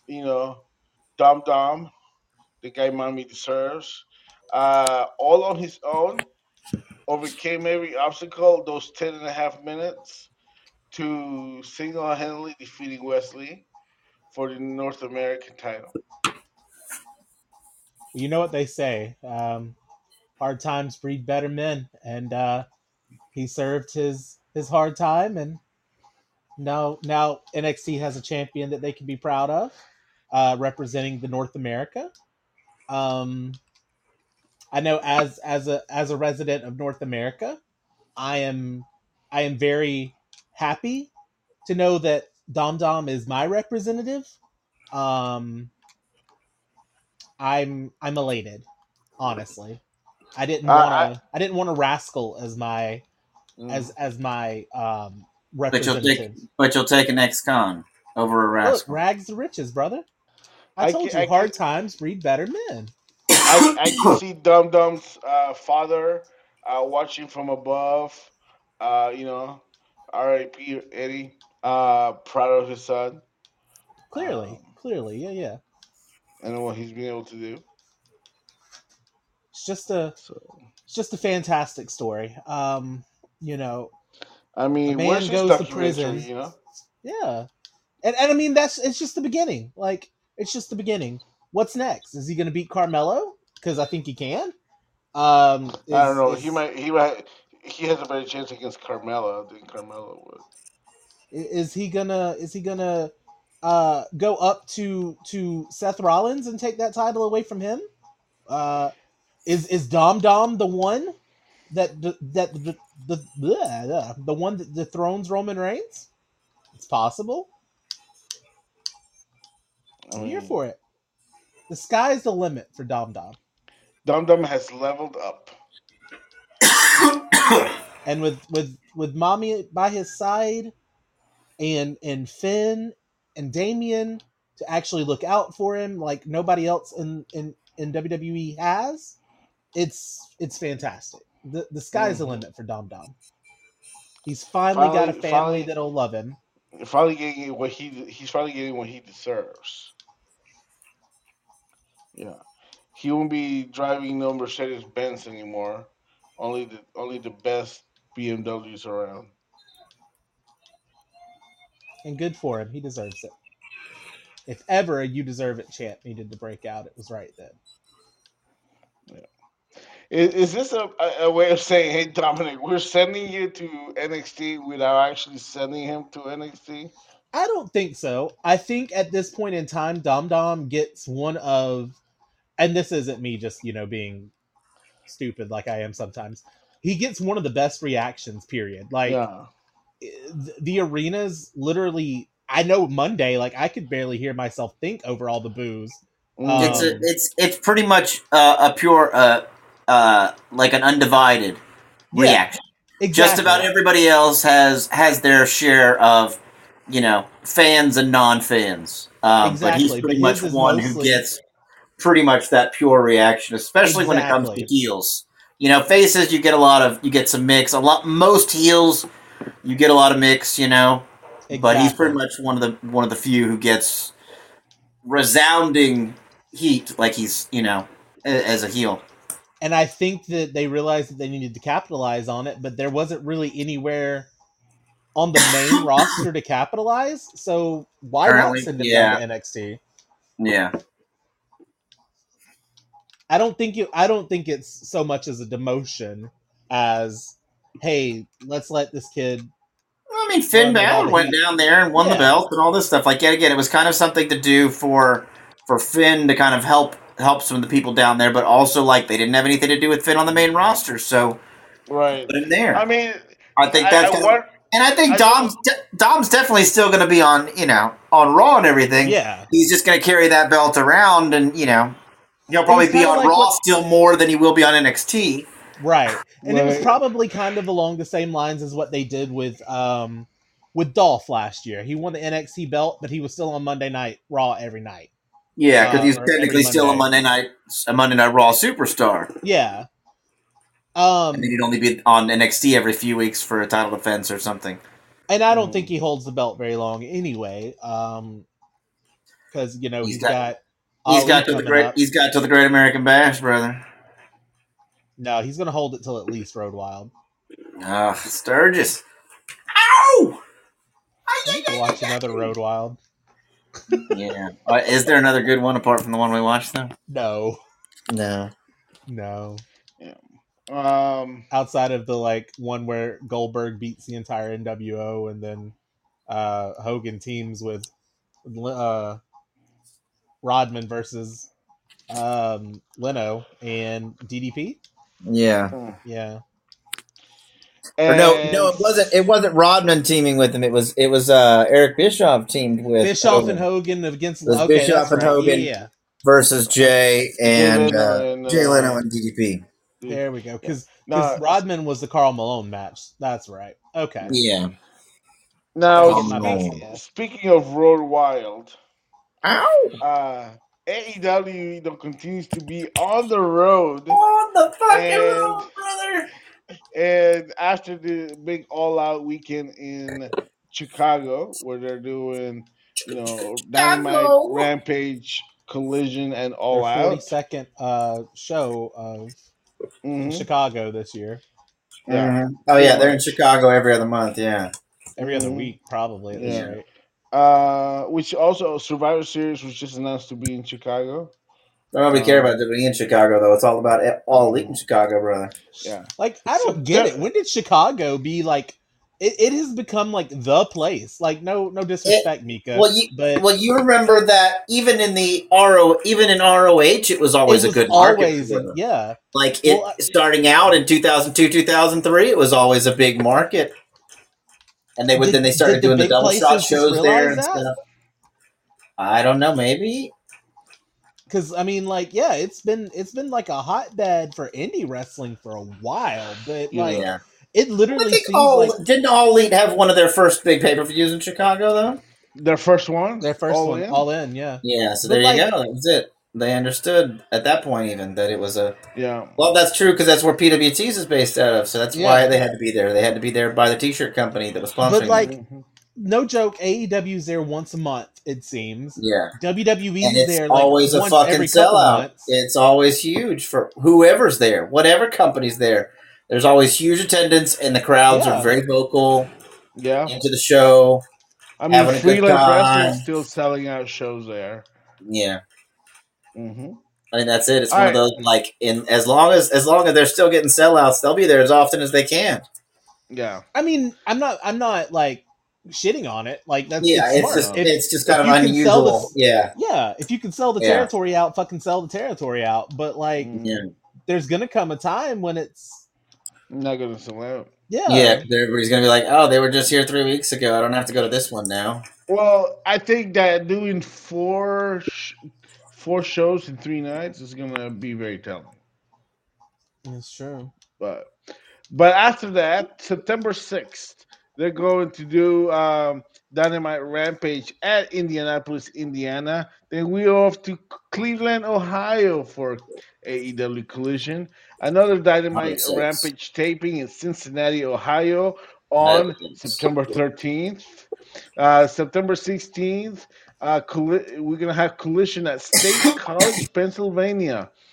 Dom, the guy mommy deserves. All on his own, overcame every obstacle those 10.5 minutes to single-handedly defeating Wesley for the North American title. You know what they say: hard times breed better men, and he served his hard time, and now NXT has a champion that they can be proud of, representing the North America. I know as a resident of North America, I am very happy to know that Dom is my representative. I'm elated, honestly. I didn't want to Rascal as my as my representative. But you'll take an ex-con over a Rascal. Look, rags to riches, brother. I told you, hard times breed better men. I can see Dum's father watching from above. R.I.P. Eddie. Proud of his son. Clearly, yeah. And what he's been able to do. It's just a fantastic story. I mean, a man goes to prison. Yeah, and I mean it's just the beginning. Like, it's just the beginning. What's next? Is he going to beat Carmelo? Because I think he can. I don't know. He has a better chance against Carmelo than Carmelo would. Is he gonna go up to Seth Rollins and take that title away from him? Is Dom the one that the one that dethrones Roman Reigns? It's possible. I'm here for it. The sky's the limit for Dom. Dom has leveled up. And with Mommy by his side, and Finn and Damian to actually look out for him like nobody else in WWE has, it's fantastic. The sky's the limit for Dom. He's finally got a family that'll love him. He's finally getting what he deserves. Yeah. He won't be driving no Mercedes Benz anymore. Only the best BMWs around. And good for him. He deserves it. If ever a You Deserve It chant needed to break out, it was right then. Yeah. Is this a way of saying, hey, Dominic, we're sending you to NXT without actually sending him to NXT? I don't think so. I think at this point in time, Dom gets one of, and this isn't me just, being stupid like I am sometimes. He gets one of the best reactions, period. Like, the arena's literally, I know Monday, like, I could barely hear myself think over all the boos. It's pretty much a pure, like an undivided reaction. Exactly. Just about everybody else has their share of, fans and non-fans. But he's pretty much one who gets pretty much that pure reaction, especially when it comes to heels. Faces, you get some mix. Most heels, you get a lot of mix. But he's pretty much one of the few who gets resounding heat, like he's as a heel. And I think that they realized that they needed to capitalize on it, but there wasn't really anywhere on the main roster to capitalize. So why not Currently, send him yeah. down to NXT? Yeah. I don't think it's so much as a demotion as, hey, let's let this kid. I mean, Finn Balor went down there and won the belt and all this stuff. Like, yet again, it was kind of something to do for Finn to kind of help some of the people down there, but also, like, they didn't have anything to do with Finn on the main roster, so right, put him there. I mean, I think that's and I think Dom's definitely still going to be on, on Raw and everything. Yeah, he's just going to carry that belt around, and he'll probably be on Raw still more than he will be on NXT. Right. And it was probably kind of along the same lines as what they did with Dolph last year. He won the NXT belt, but he was still on Monday Night Raw every night. Yeah, because he's technically still a Monday Night Raw superstar. Yeah. And then he'd only be on NXT every few weeks for a title defense or something. And I don't think he holds the belt very long anyway. Because he's got to the Great American Bash, brother. No, he's gonna hold it till at least Road Wild. Sturgis. Ow! Watch another Road Wild. Yeah. Is there another good one apart from the one we watched though? No. Yeah. Outside of the one where Goldberg beats the entire NWO and then Hogan teams with Rodman versus Leno and DDP. Yeah. Yeah. No, it wasn't Rodman teaming with him. It was Eric Bischoff teamed with Bischoff and Hogan against Bischoff and Hogan versus Jay and Jay Leno and DDP. There we go. Because Rodman was the Karl Malone match. That's right. Okay. Yeah. Now, speaking of Road Wild, AEW continues to be on the road. On the fucking road, brother. And after the big all-out weekend in Chicago, where they're doing, Dynamite, Rampage, Collision, and All Out. 42nd show of Chicago this year. Yeah. Mm-hmm. Oh yeah, they're in Chicago every other month. Yeah. Every other week, probably. At this rate. Which also Survivor Series was just announced to be in Chicago. Nobody care about being in Chicago though. It's all about All Elite in Chicago, brother. Yeah. I don't get it. When did Chicago be it has become the place. No disrespect, Mika. Well, you remember that even in ROH, it was always a good market. Yeah. Starting out in 2002, 2003, it was always a big market. And they started doing the double shot shows there and stuff. I don't know, maybe. Because it's been a hotbed for indie wrestling for a while, but it literally seems didn't All Elite have one of their first big pay-per-views in Chicago though? Their first one, All In, yeah. Yeah, so there you go. That was it. They understood at that point even that it was a Well, that's true because that's where PWTs is based out of, so that's why they had to be there. They had to be there by the T-shirt company that was sponsoring. But no joke, AEW's there once a month, it seems. Yeah. WWE's there always once a fucking every sellout. It's always huge for whoever's there, whatever company's there. There's always huge attendance, and the crowds are very vocal. Yeah. Into the show. I mean, freelance wrestlers still selling out shows there. Yeah. Mm-hmm. I mean, that's it. It's one of those as long as they're still getting sellouts, they'll be there as often as they can. Yeah. I mean, I'm not shitting on it. That's it's just kind of unusual. Yeah, if you can sell the territory out, fucking sell the territory out. But there's gonna come a time when it's not gonna sell out. Yeah, everybody's gonna be like, "Oh, they were just here 3 weeks ago. I don't have to go to this one now." Well, I think that doing four shows in 3 nights is gonna be very telling. That's true. But after that, September 6th, they're going to do Dynamite Rampage at Indianapolis, Indiana. Then we're off to Cleveland, Ohio for AEW Collision. Another Dynamite Rampage taping in Cincinnati, Ohio on September 13th. September 16th, we're going to have Collision at State College, Pennsylvania.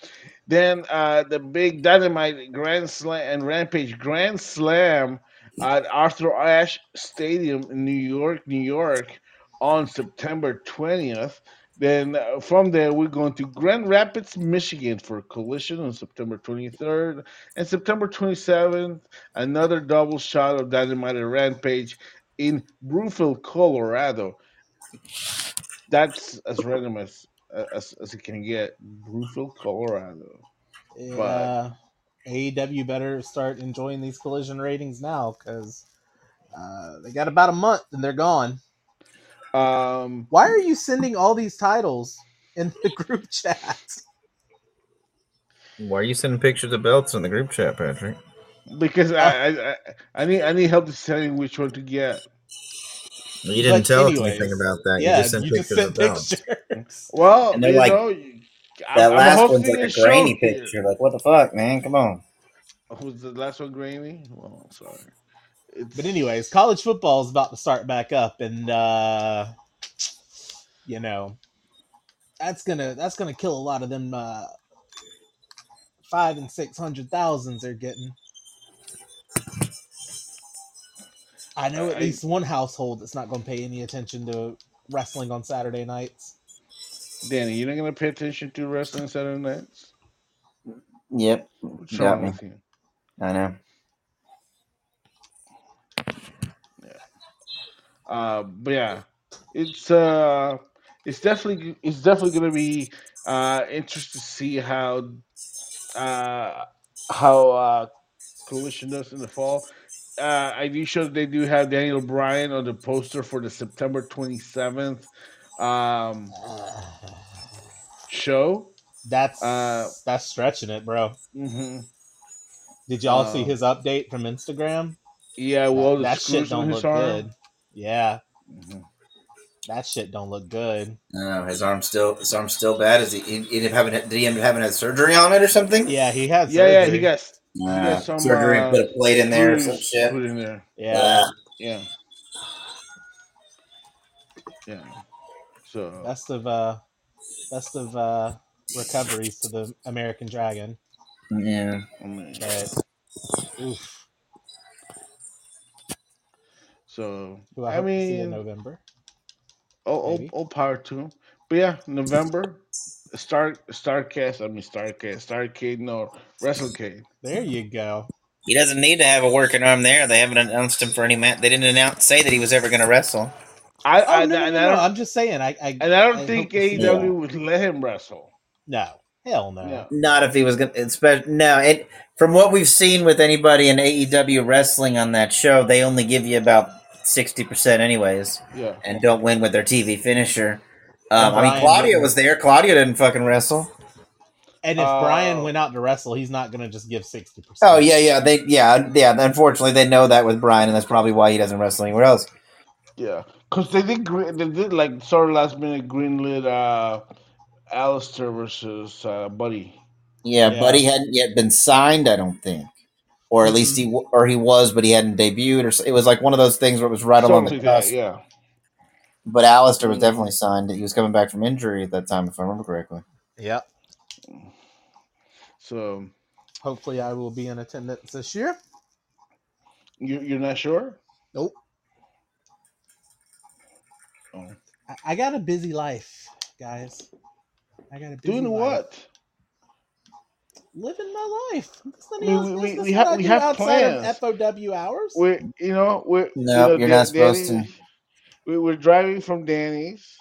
Then the big Dynamite Grand Slam and Rampage Grand Slam at Arthur Ashe Stadium in New York on September 20th. Then from there, we're going to Grand Rapids, Michigan for Collision on September 23rd. And September 27th, another double shot of Dynamite and Rampage in Brewfield, Colorado. That's as random as it can get. Brewfield, Colorado. Yeah, AEW better start enjoying these Collision ratings now because they got about a month and they're gone. Why are you sending all these titles in the group chat? Why are you sending pictures of belts in the group chat, Patrick? Because I need help deciding which one to get. You didn't tell us anything about that. Yeah, you just sent pictures of belts. Well, and they're like, that last one's like a grainy picture. Like, what the fuck, man? Come on. Was the last one grainy? Well, sorry. But anyways, college football is about to start back up, and you know, that's gonna kill a lot of them 500,000 and 600,000 they're getting. I know at least one household that's not going to pay any attention to wrestling on Saturday nights. Danny, you're not going to pay attention to wrestling Saturday nights? Yep. What's wrong with you? I know. Yeah. But yeah, it's definitely going to be interesting to see how Collision does in the fall. I do show that they do have Daniel Bryan on the poster for the September 27th show. That's stretching it, bro. Mm-hmm. Did y'all see his update from Instagram? Yeah, well, that shit don't look good. Yeah, That shit don't look good. No, his arm's still bad. Did he end up having a surgery on it or something? Yeah, he had surgery. Yeah, he got some surgery and put a plate in there or some shit. Put in there. Yeah. Yeah. So best of recoveries to the American Dragon. Yeah. But, oof. So who I hope to see in November. Oh, power to him. But yeah, November. Starrcade, no, WrestleCade. There you go. He doesn't need to have a working arm there. They haven't announced him for any match. They didn't say that he was ever going to wrestle. No. I'm just saying. I don't think AEW would let him wrestle. No, hell no. Not if he was going to. No, from what we've seen with anybody in AEW wrestling on that show, they only give you about 60% anyways. Yeah. And don't win with their TV finisher. Claudio was there. Claudio didn't fucking wrestle. And if Brian went out to wrestle, he's not going to just give 60%. Oh, yeah. Unfortunately, they know that with Brian, and that's probably why he doesn't wrestle anywhere else. Yeah. Because they did like sort of last minute greenlit Alistair versus Buddy. Yeah, Buddy hadn't yet been signed, I don't think. Or at least he was, but he hadn't debuted. Or it was like one of those things where it was right along the cusp. Yeah. But Alistair was definitely signed. He was coming back from injury at that time, if I remember correctly. Yep. So, hopefully, I will be in attendance this year. You're not sure? Nope. Oh. I got a busy life, guys. I got a busy doing life. What? Living my life. We have plans. Of FOW hours. You're not supposed to. We're driving from Danny's.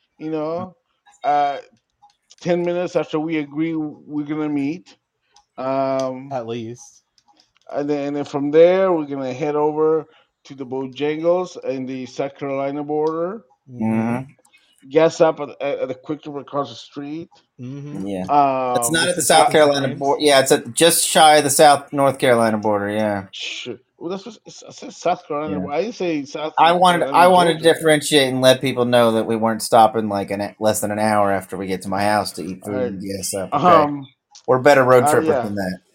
10 minutes after we agree we're gonna meet. At least. And then from there we're gonna head over to the Bojangles and the South Carolina border. Mm-hmm. Gas up at the Quick Trip across the street. Mm-hmm. Yeah. It's not at the South Carolina border. Yeah, it's at just shy of the North Carolina border. Yeah. Sure. Well, I said South Carolina. Yeah. I didn't say South. I wanted to differentiate and let people know that we weren't stopping like less than an hour after we get to my house to eat food and gas up. Okay? We're better road trippers than that.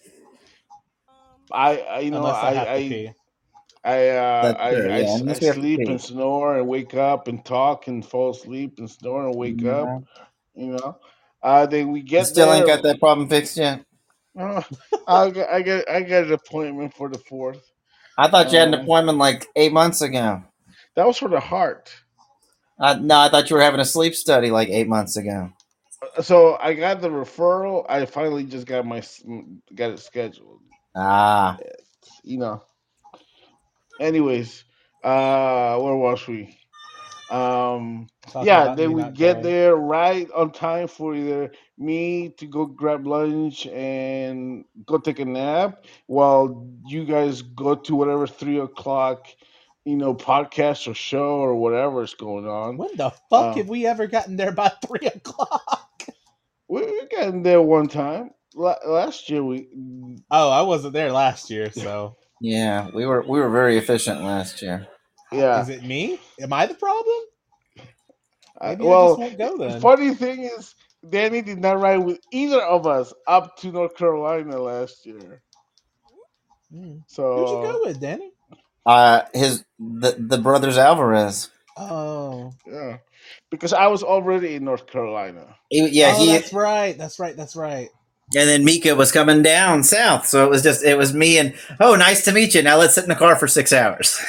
I sleep and snore and wake up and talk and fall asleep and snore and wake up. Then we get ain't got that problem fixed yet. I got an appointment for the 4th. I thought you had an appointment like 8 months ago. That was for the heart. No, I thought you were having a sleep study like 8 months ago. So I got the referral. I finally just got it scheduled. Ah, you know. Anyways, where was we? Yeah, then we get there right on time for either me to go grab lunch and go take a nap while you guys go to whatever 3 o'clock, podcast or show or whatever is going on. When the fuck have we ever gotten there by 3 o'clock? We got there one time last year. I wasn't there last year, so yeah, we were very efficient last year. Yeah, is it me? Am I the problem? Maybe well, I just won't go then. Funny thing is, Danny did not ride with either of us up to North Carolina last year. So who'd you go with, Danny? The brothers Alvarez. Oh, yeah, because I was already in North Carolina. That's right. And then Mika was coming down south, so it was me and nice to meet you. Now let's sit in the car for 6 hours.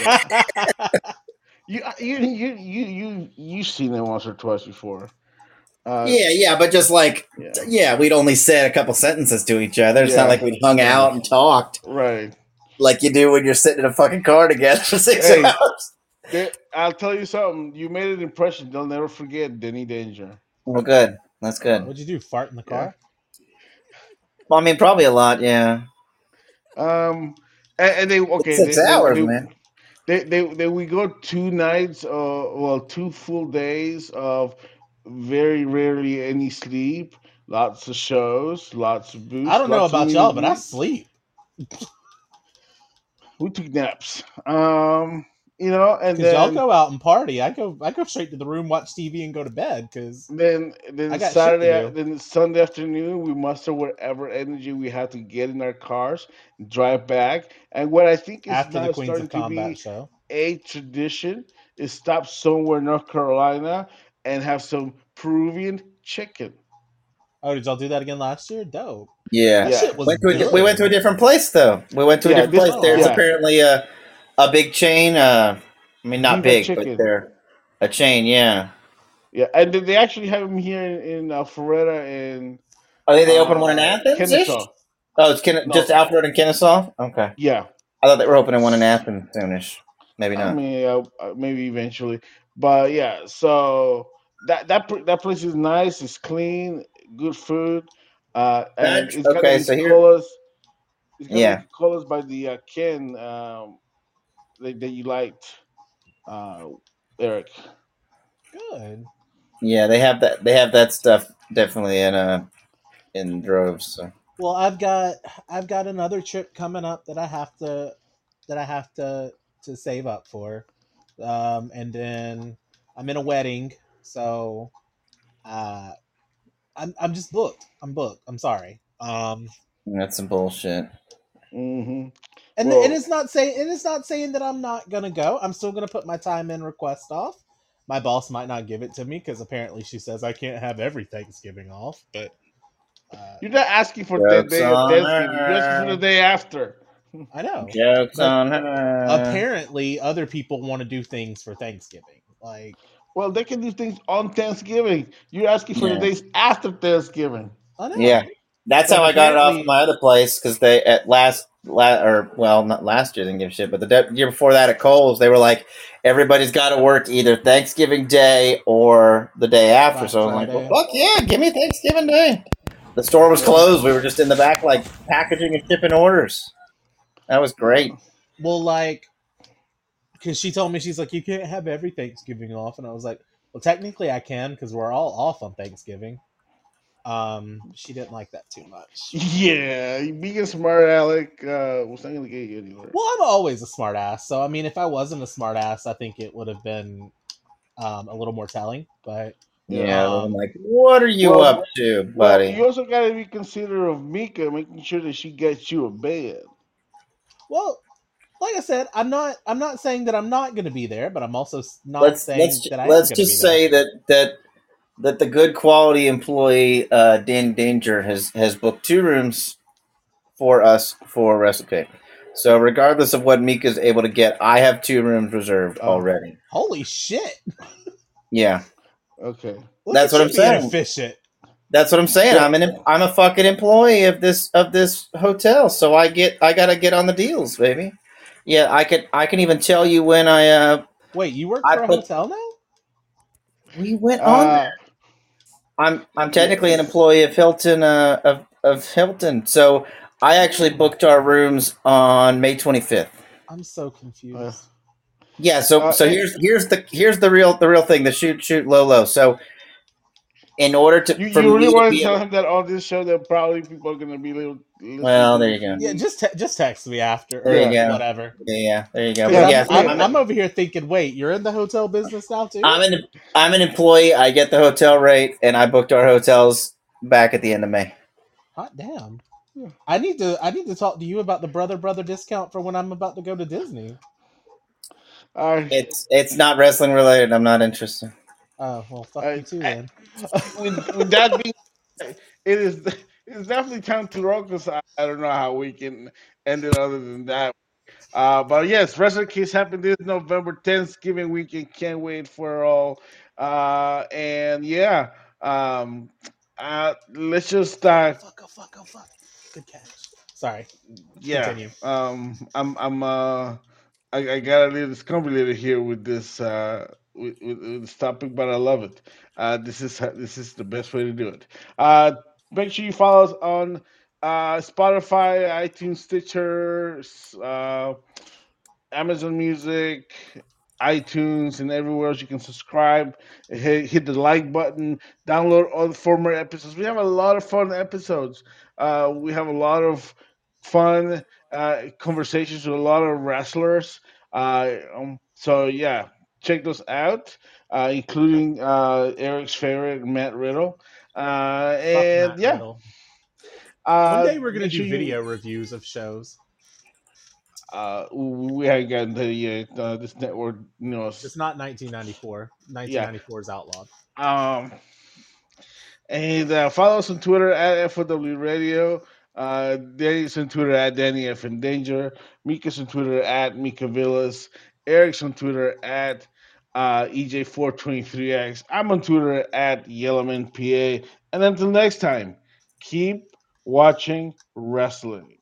You've seen it once or twice before. But just like we'd only said a couple sentences to each other. It's not like we'd hung out and talked, right? Like you do when you're sitting in a fucking car together for 6 hours. I'll tell you something. You made an impression they'll never forget. Denny Danger. Well, good. That's good. What'd you do? Fart in the car? Well, I mean, probably a lot. Yeah. And they 6 hours, man. We go 2 nights, 2 full days of very rarely any sleep, lots of shows, lots of booze. I don't know about y'all, but I sleep. We took naps. And then y'all go out and party. I go straight to the room, watch TV, and go to bed. Because then Sunday afternoon, we muster whatever energy we had to get in our cars, drive back, and what I think is after now the Queens starting of Combat to be show, a tradition is stop somewhere in North Carolina and have some Peruvian chicken. Oh, did y'all do that again last year? Dope. Yeah. That shit was we went to a different place though. We went to a different place. There's apparently a big chain. I mean, not big, but they're a chain. Yeah. Yeah, and they actually have them here in Alpharetta and. Are they open one in Athens? Kennesaw. Oh, it's just Alpharetta and Kennesaw. Okay. Yeah. I thought they were opening one in Athens soonish. Maybe not. I mean, maybe eventually, but yeah. So that place is nice. It's clean, good food. And it's gonna be Colas. It's gonna be Colas by the Ken that you liked, Eric. Good. Yeah, they have that. They have that stuff definitely in droves. So. Well, I've got another trip coming up that I have to save up for, and then I'm in a wedding, so I'm just booked. I'm booked. I'm sorry. That's some bullshit. Mm-hmm. And it's not saying that I'm not gonna go. I'm still gonna put my time in, request off. My boss might not give it to me because apparently she says I can't have every Thanksgiving off. But you're not asking for the day of Thanksgiving. You're asking for the day after. I know. Jokes on her. Apparently, other people want to do things for Thanksgiving. Like, well, they can do things on Thanksgiving. You're asking for the days after Thanksgiving. I know. Yeah, that's how I got it off my other place because they not last year, they didn't give a shit, but the year before that at Kohl's, they were like, everybody's got to work either Thanksgiving Day or the day after. So I'm like, well, fuck yeah, give me Thanksgiving Day. The store was closed. We were just in the back, like packaging and shipping orders. That was great. Well, because she told me, she's like, you can't have every Thanksgiving off, and I was like, well, technically I can because we're all off on Thanksgiving. She didn't like that too much. Yeah, being a smart aleck was not going to get you anywhere. Well, I'm always a smart ass, so I mean, if I wasn't a smart ass, I think it would have been a little more telling. But I'm like, what are you up to, buddy? Well, you also got to be considerate of Mika, making sure that she gets you a bed. Well, like I said, I'm not saying that I'm not going to be there, but I'm also not saying that I am going to be there. Let's just say that that the good quality employee Danny Danger has booked 2 rooms for us for WrestleCade. So regardless of what Mika's able to get, I have 2 rooms reserved already. Holy shit! Yeah. Okay. That's what I'm saying. Efficient. That's what I'm saying. I'm a fucking employee of this hotel, so I gotta get on the deals, baby. Yeah, I can even tell you when I Wait, you work for a hotel now? We went on there. I'm technically an employee of Hilton of Hilton, so I actually booked our rooms on May 25th. I'm so confused. Yeah, so here's the real thing, the shoot low. So in order to you really want to tell him that on this show that probably people are going to be listening. Well, there you go. Yeah, just text me after or whatever. Yeah, there you go. Yeah, I'm over here thinking, wait, you're in the hotel business now too? I'm an employee. I get the hotel rate, and I booked our hotels back at the end of May. Hot damn. I need to talk to you about the brother discount for when I'm about to go to Disney. It's not wrestling related. I'm not interested. Oh well, fuck you too then. With that being, it's definitely time to roll because I don't know how we can end it other than that. But yes, WrestleCade happened this November, Thanksgiving weekend. Can't wait for it all. And yeah, let's just start. Fuck. Good catch. Sorry. Yeah. Continue. I got a little complicated here with this with this topic, but I love it. This is the best way to do it. Make sure you follow us on Spotify, iTunes, Stitcher, Amazon Music, iTunes, and everywhere else you can subscribe. Hit the like button. Download all the former episodes. We have a lot of fun episodes. We have a lot of fun conversations with a lot of wrestlers. So yeah, check those out, including Eric's favorite, Matt Riddle. And yeah. Riddle. One day we're gonna do video reviews of shows. We haven't gotten to yet. This network, it's not 1994. 1994 is outlawed. And follow us on Twitter at FOW Radio. Danny's on Twitter at Danny F in Danger. Mika's on Twitter at Mika Villas. Eric's on Twitter at EJ423X. I'm on Twitter at YellowmanPA. And until next time, keep watching wrestling.